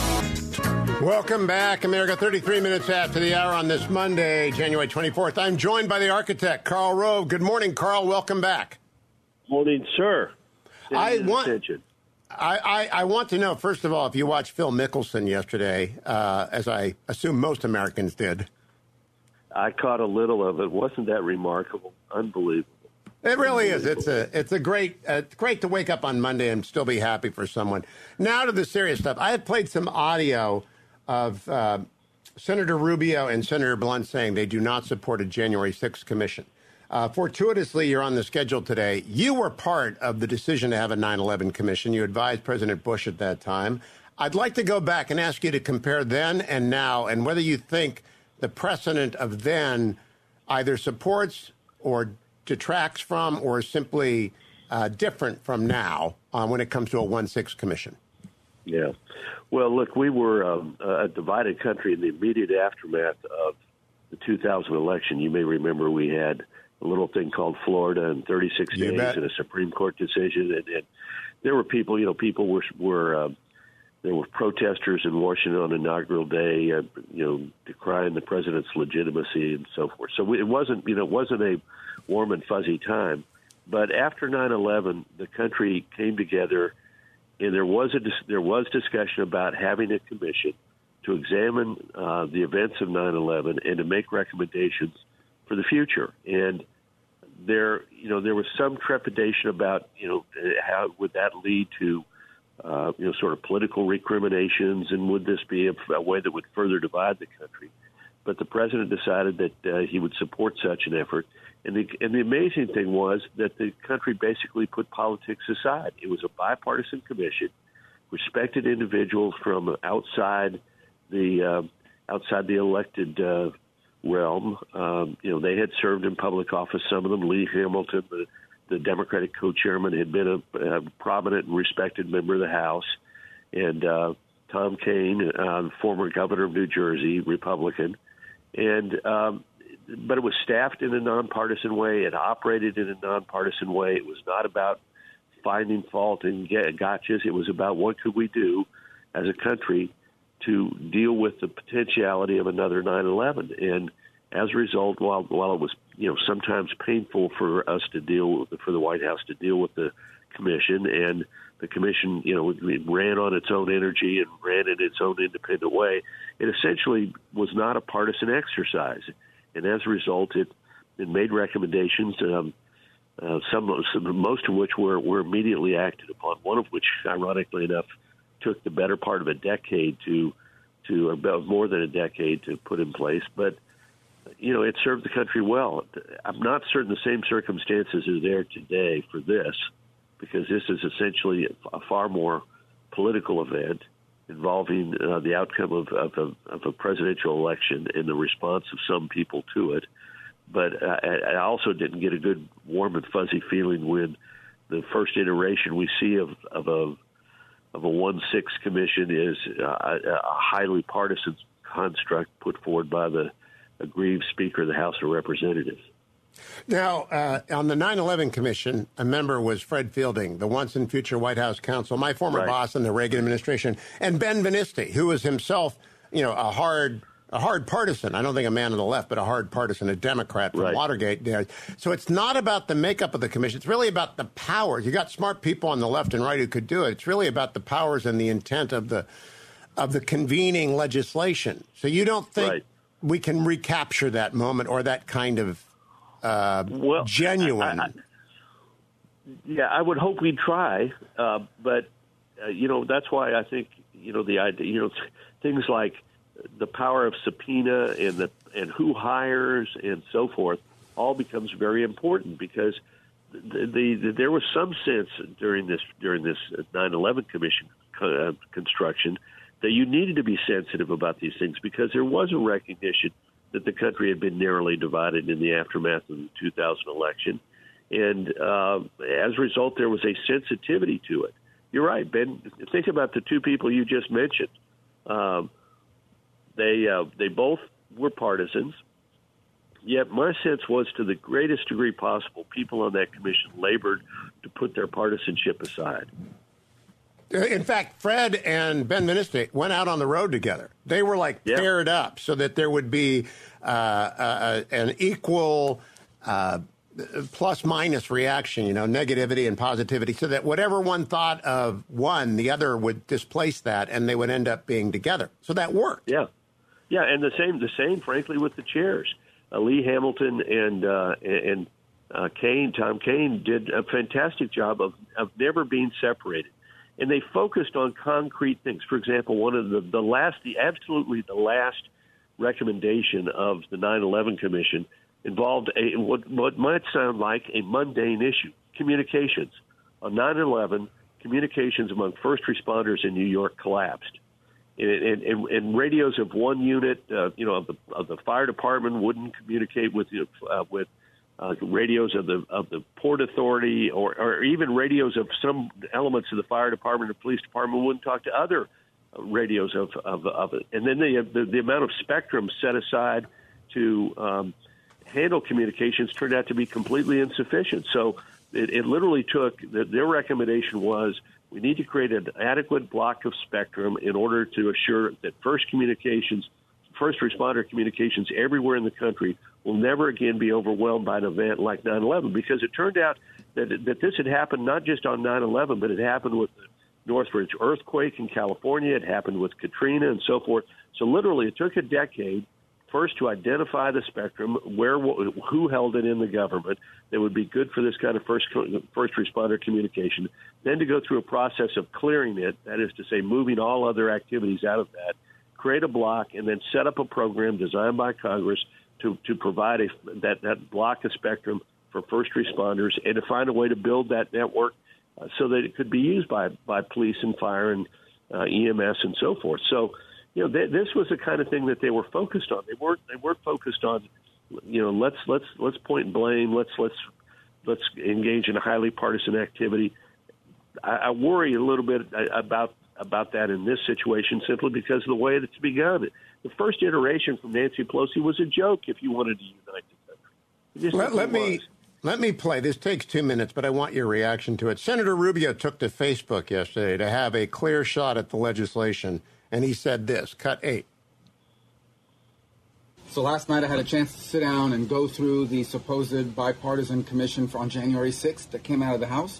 Welcome back, America. thirty-three minutes after the hour on this Monday, January twenty-fourth. I'm joined by the architect, Karl Rove. Good morning, Karl. Welcome back. Morning, sir. I want, I, I, I want to know, first of all, if you watched Phil Mickelson yesterday, uh, as I assume most Americans did. I caught a little of it. Wasn't that remarkable? Unbelievable. It really is. It's a it's a great uh, it's great to wake up on Monday and still be happy for someone. Now to the serious stuff. I had played some audio of uh, Senator Rubio and Senator Blunt saying they do not support a January sixth commission. Uh, fortuitously, you're on the schedule today. You were part of the decision to have a nine eleven commission. You advised President Bush at that time. I'd like to go back and ask you to compare then and now, and whether you think the precedent of then either supports or detracts from or is simply uh, different from now uh, when it comes to a one six commission. Yeah. Well, look, we were um, a divided country in the immediate aftermath of the two thousand election. You may remember we had a little thing called Florida in thirty-six you days bet. and a Supreme Court decision. And, and there were people, you know, people were, were um, there were protesters in Washington on inaugural day, uh, you know, decrying the president's legitimacy and so forth. So we, it wasn't, you know, it wasn't a warm and fuzzy time. But after nine eleven, the country came together, and there was a there was discussion about having a commission to examine uh, the events of nine eleven and to make recommendations for the future. And there, you know, there was some trepidation about, you know, how would that lead to, uh, you know, sort of political recriminations, and would this be a, a way that would further divide the country? But the president decided that uh, he would support such an effort. And the, and the amazing thing was that the country basically put politics aside. It was a bipartisan commission, respected individuals from outside the uh, outside the elected uh, realm. Um, you know, they had served in public office, some of them. Lee Hamilton, the, the Democratic co-chairman, had been a, a prominent and respected member of the House. And uh, Tom Kean, uh, former governor of New Jersey, Republican. And um, but it was staffed in a nonpartisan way. It operated in a nonpartisan way. It was not about finding fault and gotchas. It was about what could we do as a country to deal with the potentiality of another nine eleven. And as a result, while while it was you know sometimes painful for us to deal with, for the White House to deal with the commission, and the commission you know it ran on its own energy and ran in its own independent way, it essentially was not a partisan exercise. And as a result, it it made recommendations. Um, uh, some, some most of which were were immediately acted upon. One of which, ironically enough, took the better part of a decade to, to about more than a decade to put in place. But, you know, it served the country well. I'm not certain the same circumstances are there today for this, because this is essentially a far more political event involving uh, the outcome of, of, a, of a presidential election and the response of some people to it. But uh, I also didn't get a good warm and fuzzy feeling when the first iteration we see of, of a of a one six commission is uh, a highly partisan construct put forward by the aggrieved Speaker of the House of Representatives. Now, uh, on the nine eleven Commission, a member was Fred Fielding, the once and future White House counsel, my former right. boss in the Reagan administration, and Ben Veniste, who was himself, you know, a hard a hard partisan. I don't think a man on the left, but a hard partisan, a Democrat from right. Watergate. So it's not about the makeup of the commission. It's really about the powers. You got smart people on the left and right who could do it. It's really about the powers and the intent of the of the convening legislation. So you don't think right. we can recapture that moment or that kind of uh, well, genuine? I, I, yeah, I would hope we'd try, uh, but uh, you know that's why I think you know the idea. You know things like the power of subpoena and the and who hires and so forth all becomes very important, because the, the, the there was some sense during this during this nine eleven Commission uh, construction that you needed to be sensitive about these things, because there was a recognition that the country had been narrowly divided in the aftermath of the two thousand election, and uh, as a result, there was a sensitivity to it. You're right, Ben. Think about the two people you just mentioned. Um, They uh, they both were partisans, yet my sense was, to the greatest degree possible, people on that commission labored to put their partisanship aside. In fact, Fred and Ben Veniste went out on the road together. They were like yeah. paired up so that there would be uh, uh, an equal uh, plus-minus reaction, you know, negativity and positivity, so that whatever one thought of one, the other would displace that, and they would end up being together. So that worked. Yeah. Yeah, and the same, the same, frankly, with the chairs. Uh, Lee Hamilton and uh, and uh, Kean, Tom Kean, did a fantastic job of, of never being separated, and they focused on concrete things. For example, one of the, the last, the absolutely the last recommendation of the nine eleven Commission involved a what, what might sound like a mundane issue: communications. On nine eleven, communications among first responders in New York collapsed. And, and, and radios of one unit, uh, you know, of the of the fire department wouldn't communicate with uh, with uh, radios of the of the Port Authority, or, or even radios of some elements of the fire department or police department wouldn't talk to other radios of of, of it. And then the, the the amount of spectrum set aside to um, handle communications turned out to be completely insufficient. So it, it literally took, their recommendation was, we need to create an adequate block of spectrum in order to assure that first communications, first responder communications everywhere in the country will never again be overwhelmed by an event like nine eleven, because it turned out that, that this had happened not just on nine eleven, but it happened with the Northridge earthquake in California. It happened with Katrina and so forth. So literally it took a decade first to identify the spectrum, where who held it in the government that would be good for this kind of first first responder communication, then to go through a process of clearing it, that is to say moving all other activities out of that, create a block, and then set up a program designed by Congress to, to provide a, that, that block of spectrum for first responders, and to find a way to build that network uh, so that it could be used by, by police and fire and uh, E M S and so forth. So you know, they, this was the kind of thing that they were focused on. They weren't they weren't focused on, you know, let's let's let's point blame. Let's let's let's engage in a highly partisan activity. I, I worry a little bit about about that in this situation simply because of the way it's begun. The first iteration from Nancy Pelosi was a joke. If you wanted to unite the country, it just let, let me. was. Let me play. This takes two minutes, but I want your reaction to it. Senator Rubio took to Facebook yesterday to have a clear shot at the legislation, and he said this, cut eight. So last night I had a chance to sit down and go through the supposed bipartisan commission for on January sixth that came out of the House,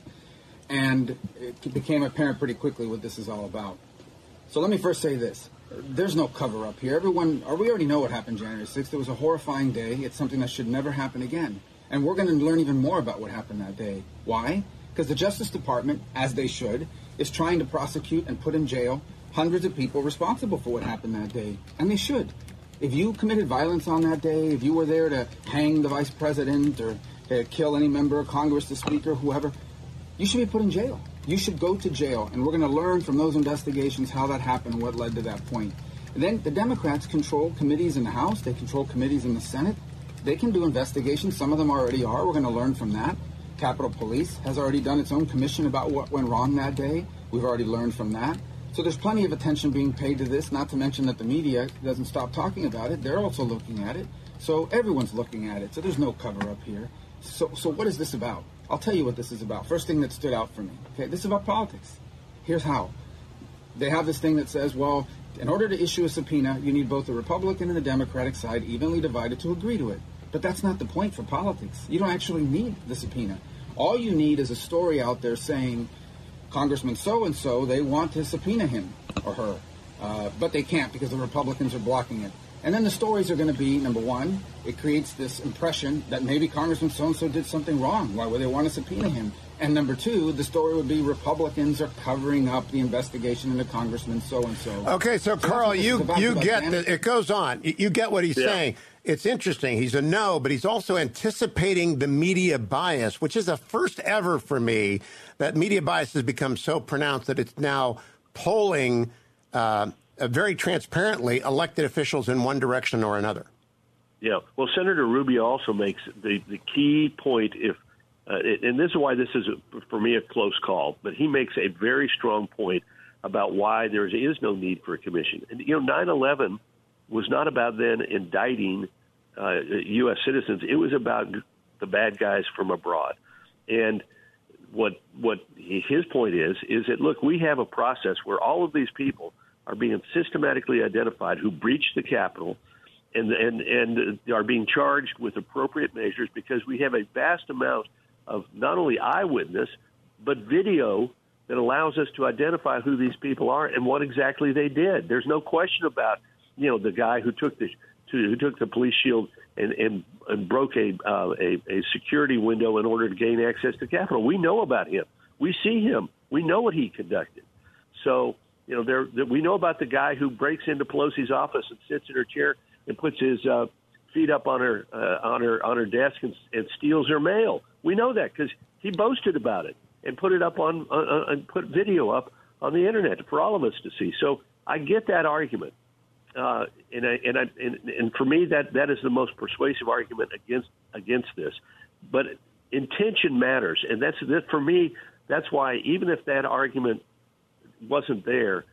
and it became apparent pretty quickly what this is all about. So let me first say this. There's no cover-up here. Everyone, we already know what happened January sixth. It was a horrifying day. It's something that should never happen again. And we're going to learn even more about what happened that day. Why? Because the Justice Department, as they should, is trying to prosecute and put in jail hundreds of people responsible for what happened that day. And they should. If you committed violence on that day, if you were there to hang the vice president or to kill any member of Congress, the speaker, whoever, you should be put in jail. You should go to jail. And we're going to learn from those investigations how that happened and what led to that point. And then the Democrats control committees in the House. They control committees in the Senate. They can do investigations. Some of them already are. We're going to learn from that. Capitol Police has already done its own commission about what went wrong that day. We've already learned from that. So there's plenty of attention being paid to this, not to mention that the media doesn't stop talking about it. They're also looking at it. So everyone's looking at it. So there's no cover-up here. So, so what is this about? I'll tell you what this is about. First thing that stood out for me. Okay, this is about politics. Here's how. They have this thing that says, well, in order to issue a subpoena, you need both the Republican and the Democratic side evenly divided to agree to it. But that's not the point for politics. You don't actually need the subpoena. All you need is a story out there saying, Congressman so-and-so, they want to subpoena him or her. Uh, but they can't because the Republicans are blocking it. And then the stories are going to be, number one, it creates this impression that maybe Congressman so-and-so did something wrong. Why would they want to subpoena him? And number two, the story would be Republicans are covering up the investigation into Congressman so-and-so. Okay, so, so Carl, you, you get that. It goes on. You get what he's yeah. saying. It's interesting. He's a no, but he's also anticipating the media bias, which is a first ever for me, that media bias has become so pronounced that it's now polling uh, very transparently elected officials in one direction or another. Yeah. Well, Senator Rubio also makes the, the key point, if uh, and this is why this is, a, for me, a close call, but he makes a very strong point about why there is no need for a commission. And, you know, nine eleven was not about then indicting uh, U S citizens. It was about the bad guys from abroad. And what what his point is, is that, look, we have a process where all of these people are being systematically identified who breached the Capitol and, and, and are being charged with appropriate measures because we have a vast amount of not only eyewitness, but video that allows us to identify who these people are and what exactly they did. There's no question about, you know, the guy who took the to, who took the police shield and and, and broke a, uh, a a security window in order to gain access to the Capitol. We know about him. We see him. We know what he conducted. So, you know, there we know about the guy who breaks into Pelosi's office and sits in her chair and puts his uh, feet up on her uh, on her on her desk and, and steals her mail. We know that because he boasted about it and put it up on uh, and put video up on the internet for all of us to see. So I get that argument. Uh, and, I, and, I, and and for me, that, that is the most persuasive argument against against this. But intention matters, and that's that for me. That's why even if that argument wasn't there,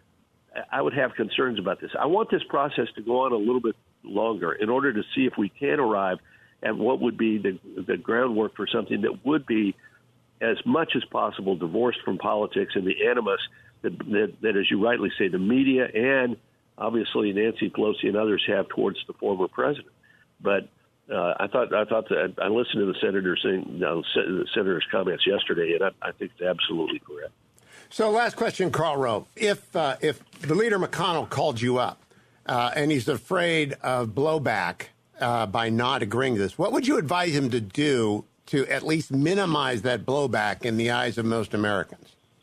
I would have concerns about this. I want this process to go on a little bit longer in order to see if we can arrive at what would be the the groundwork for something that would be as much as possible divorced from politics and the animus that, that, that as you rightly say, the media and obviously Nancy Pelosi and others have towards the former president. But uh, I thought I thought that I listened to the senator saying, no, the senator's comments yesterday, and I, I think it's absolutely correct. So, last question, Karl Rove. If uh, if the leader McConnell called you up uh, and he's afraid of blowback uh, by not agreeing to this, what would you advise him to do to at least minimize that blowback in the eyes of most Americans?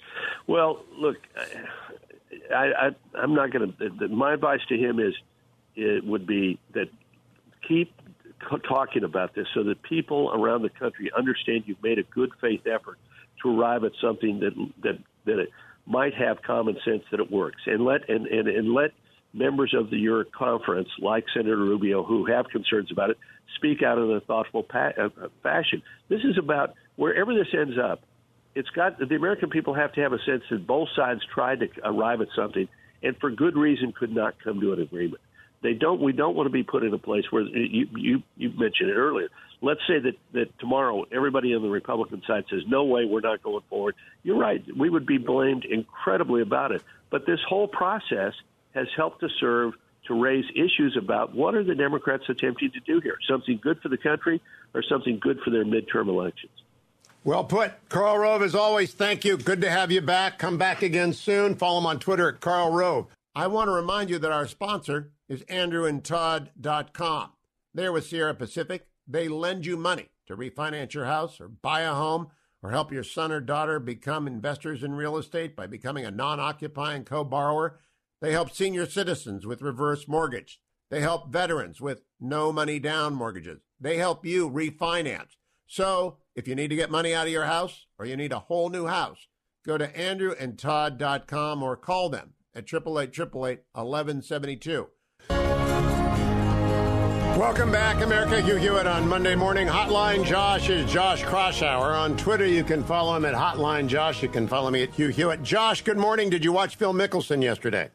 Well, look. I, I, I'm not going to. My advice to him is, it would be that keep talking about this so that people around the country understand you've made a good faith effort to arrive at something that that that it might have common sense that it works, and let and, and, and let members of the Euro Conference, like Senator Rubio, who have concerns about it, speak out in a thoughtful pa- uh, fashion. This is about wherever this ends up. It's got the American people have to have a sense that both sides tried to arrive at something, and for good reason could not come to an agreement. They don't. We don't want to be put in a place where you you, you mentioned it earlier. Let's say that, that tomorrow everybody on the Republican side says, no way, we're not going forward. You're right. We would be blamed incredibly about it. But this whole process has helped to serve to raise issues about what are the Democrats attempting to do here, something good for the country or something good for their midterm elections. Well put. Karl Rove, as always, thank you. Good to have you back. Come back again soon. Follow him on Twitter at Karl Rove. I want to remind you that our sponsor is andrew and todd dot com. They're with Sierra Pacific. They lend you money to refinance your house or buy a home or help your son or daughter become investors in real estate by becoming a non-occupying co-borrower. They help senior citizens with reverse mortgage. They help veterans with no money down mortgages. They help you refinance. So if you need to get money out of your house or you need a whole new house, go to andrew and todd dot com or call them at eight eight eight, eight eight eight, one one seven two. Welcome back, America. Hugh Hewitt on Monday Morning. Hotline Josh is Josh Kroshauer. On Twitter, you can follow him at Hotline Josh. You can follow me at Hugh Hewitt. Josh, good morning. Did you watch Phil Mickelson yesterday?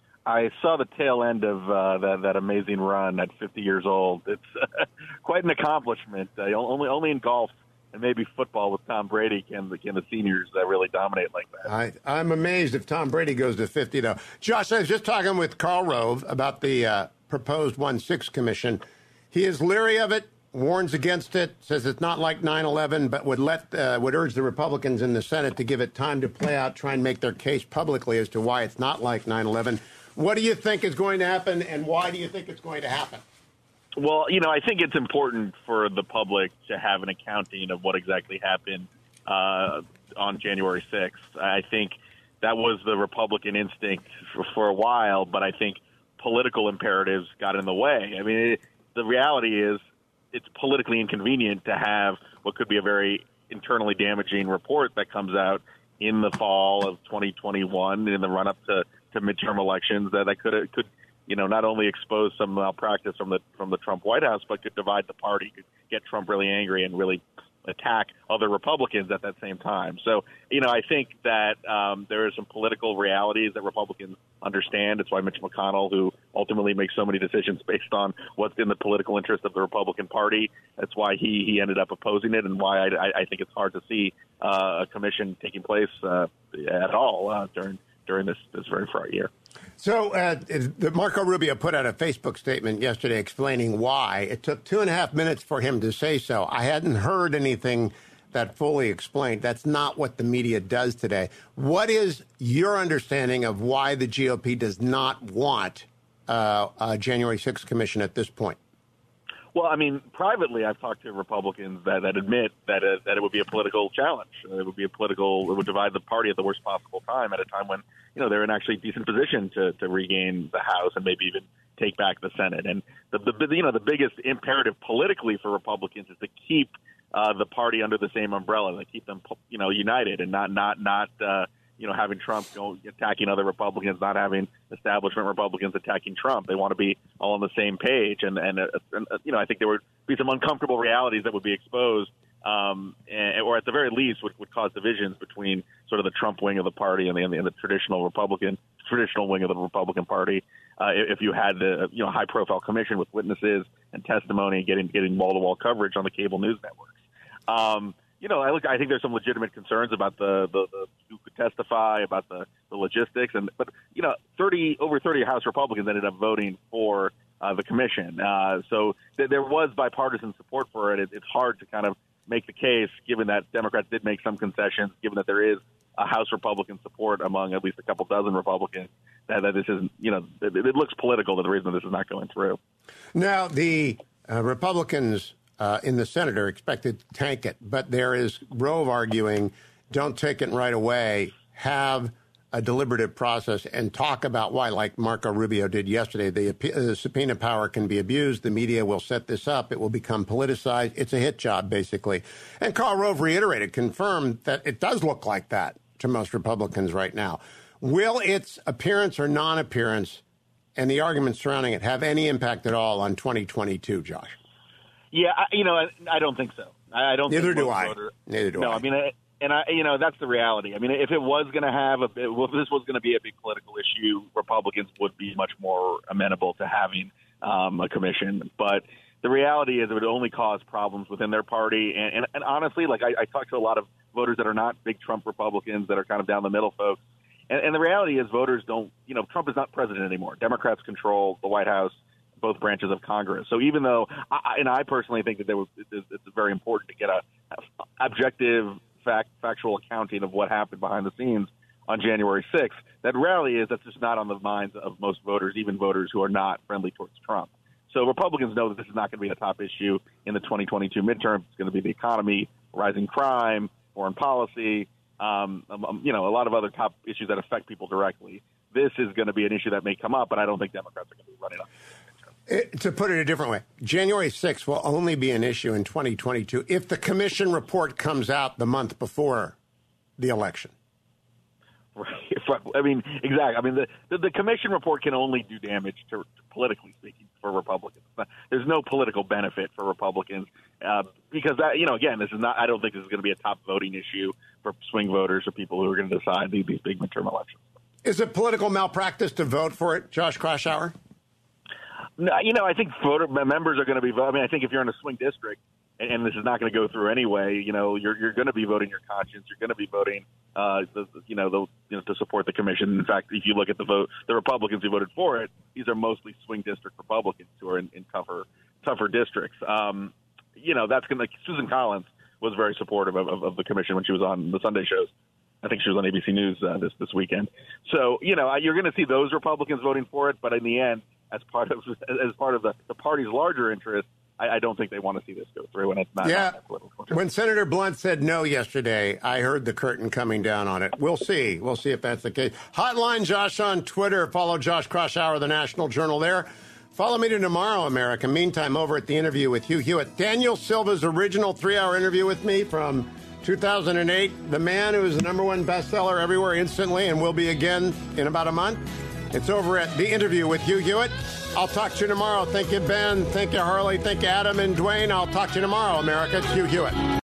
I saw the tail end of uh, that, that amazing run at fifty years old. It's uh, quite an accomplishment. Uh, only only in golf and maybe football with Tom Brady can the, can the seniors uh, really dominate like that. I, I'm amazed if Tom Brady goes to fifty, though. Josh, I was just talking with Karl Rove about the uh, proposed one six commission. He is leery of it, warns against it, says it's not like nine eleven, but would let uh, would urge the Republicans in the Senate to give it time to play out, try and make their case publicly as to why it's not like nine eleven. What do you think is going to happen, and why do you think it's going to happen? Well, you know, I think it's important for the public to have an accounting of what exactly happened uh, on January sixth. I think that was the Republican instinct for, for a while, but I think political imperatives got in the way. I mean, it, the reality is it's politically inconvenient to have what could be a very internally damaging report that comes out in the fall of twenty twenty-one in the run-up to, to midterm elections that, that could, could, you know, not only expose some malpractice from the from the Trump White House, but could divide the party, could get Trump really angry and really attack other Republicans at that same time. So, you know, I think that um, there are some political realities that Republicans understand. It's why Mitch McConnell, who ultimately makes so many decisions based on what's in the political interest of the Republican Party, that's why he, he ended up opposing it, and why I, I think it's hard to see uh, a commission taking place uh, at all uh, during during this, this very fraught year. So uh, the Marco Rubio put out a Facebook statement yesterday explaining why. It took two and a half minutes for him to say so. I hadn't heard anything that fully explained. That's not what the media does today. What is your understanding of why the G O P does not want uh, a January sixth commission at this point? Well, I mean, privately, I've talked to Republicans that, that admit that uh, that it would be a political challenge. It would be a political, it would divide the party at the worst possible time, at a time when, you know, they're in actually decent position to, to regain the House and maybe even take back the Senate. And the, the you know the biggest imperative politically for Republicans is to keep uh, the party under the same umbrella, to keep them, you know, united and not not not. Uh, you know, having Trump go attacking other Republicans, not having establishment Republicans attacking Trump. They want to be all on the same page. And, and, uh, and uh, you know, I think there would be some uncomfortable realities that would be exposed, um, and, or at the very least would, would cause divisions between sort of the Trump wing of the party and the, and the, and the traditional Republican, traditional wing of the Republican Party. Uh, if you had the, you know, high profile commission with witnesses and testimony, getting, getting wall to wall coverage on the cable news networks. Um, You know, I look. I think there's some legitimate concerns about the, the, the who could testify, about the, the logistics, and but you know, thirty over thirty House Republicans ended up voting for uh, the commission. Uh, so th- there was bipartisan support for it. it. It's hard to kind of make the case, given that Democrats did make some concessions, given that there is a House Republican support among at least a couple dozen Republicans, that, that this isn't. You know, it, it looks political to the reason this is not going through. Now the uh, Republicans. Uh, in the Senate are expected to tank it. But there is Rove arguing, don't take it right away, have a deliberative process and talk about why, like Marco Rubio did yesterday, the, the subpoena power can be abused. The media will set this up. It will become politicized. It's a hit job, basically. And Karl Rove reiterated, confirmed that it does look like that to most Republicans right now. Will its appearance or non-appearance and the arguments surrounding it have any impact at all on twenty twenty-two, Josh? Yeah, I, you know, I, I don't think so. I, I don't. Neither think do most I. Voter, Neither do no, I. No, I mean, I, and I, you know, that's the reality. I mean, if it was going to have a, if this was going to be a big political issue, Republicans would be much more amenable to having um, a commission. But the reality is, it would only cause problems within their party. And, and, and honestly, like I, I talked to a lot of voters that are not big Trump Republicans, that are kind of down the middle folks. And, and the reality is, voters don't, you know, Trump is not president anymore. Democrats control the White House, both branches of Congress. So even though, I, and I personally think that there was, it's, it's very important to get a, a objective, fact, factual accounting of what happened behind the scenes on January sixth. That reality is that's just not on the minds of most voters, even voters who are not friendly towards Trump. So Republicans know that this is not going to be a top issue in the twenty twenty-two midterms. It's going to be the economy, rising crime, foreign policy, um, um, you know, a lot of other top issues that affect people directly. This is going to be an issue that may come up, but I don't think Democrats are going to be running up. It, to put it a different way, January sixth will only be an issue in twenty twenty-two if the commission report comes out the month before the election. Right. I mean, exactly. I mean, the, the, the commission report can only do damage to, to politically speaking for Republicans. There's no political benefit for Republicans uh, because that, you know, again, this is not. I don't think this is going to be a top voting issue for swing voters or people who are going to decide these, these big midterm elections. Is it political malpractice to vote for it, Josh Kraushaar? No, you know, I think voter members are going to be voting. I mean, I think if you're in a swing district and, and this is not going to go through anyway, you know, you're you're going to be voting your conscience. You're going to be voting, uh, the, you know, the, you know, to support the commission. In fact, if you look at the vote, the Republicans who voted for it, these are mostly swing district Republicans who are in, in tougher tougher districts. Um, you know, that's going to. Susan Collins was very supportive of, of, of the commission when she was on the Sunday shows. I think she was on A B C News uh, this this weekend. So, you know, you're going to see those Republicans voting for it, but in the end, as part of as part of the, the party's larger interest, I, I don't think they want to see this go through, and it's not. Yeah. Not political. When Senator Blunt said no yesterday, I heard the curtain coming down on it. We'll see. We'll see if that's the case. Hotline Josh on Twitter. Follow Josh Kraushaar, the National Journal there. Follow me to Tomorrow, America. Meantime, over at the interview with Hugh Hewitt, Daniel Silva's original three-hour interview with me from two thousand eight, the man who is the number one bestseller everywhere instantly and will be again in about a month. It's over at The Interview with Hugh Hewitt. I'll talk to you tomorrow. Thank you, Ben. Thank you, Harley. Thank you, Adam and Dwayne. I'll talk to you tomorrow, America. It's Hugh Hewitt.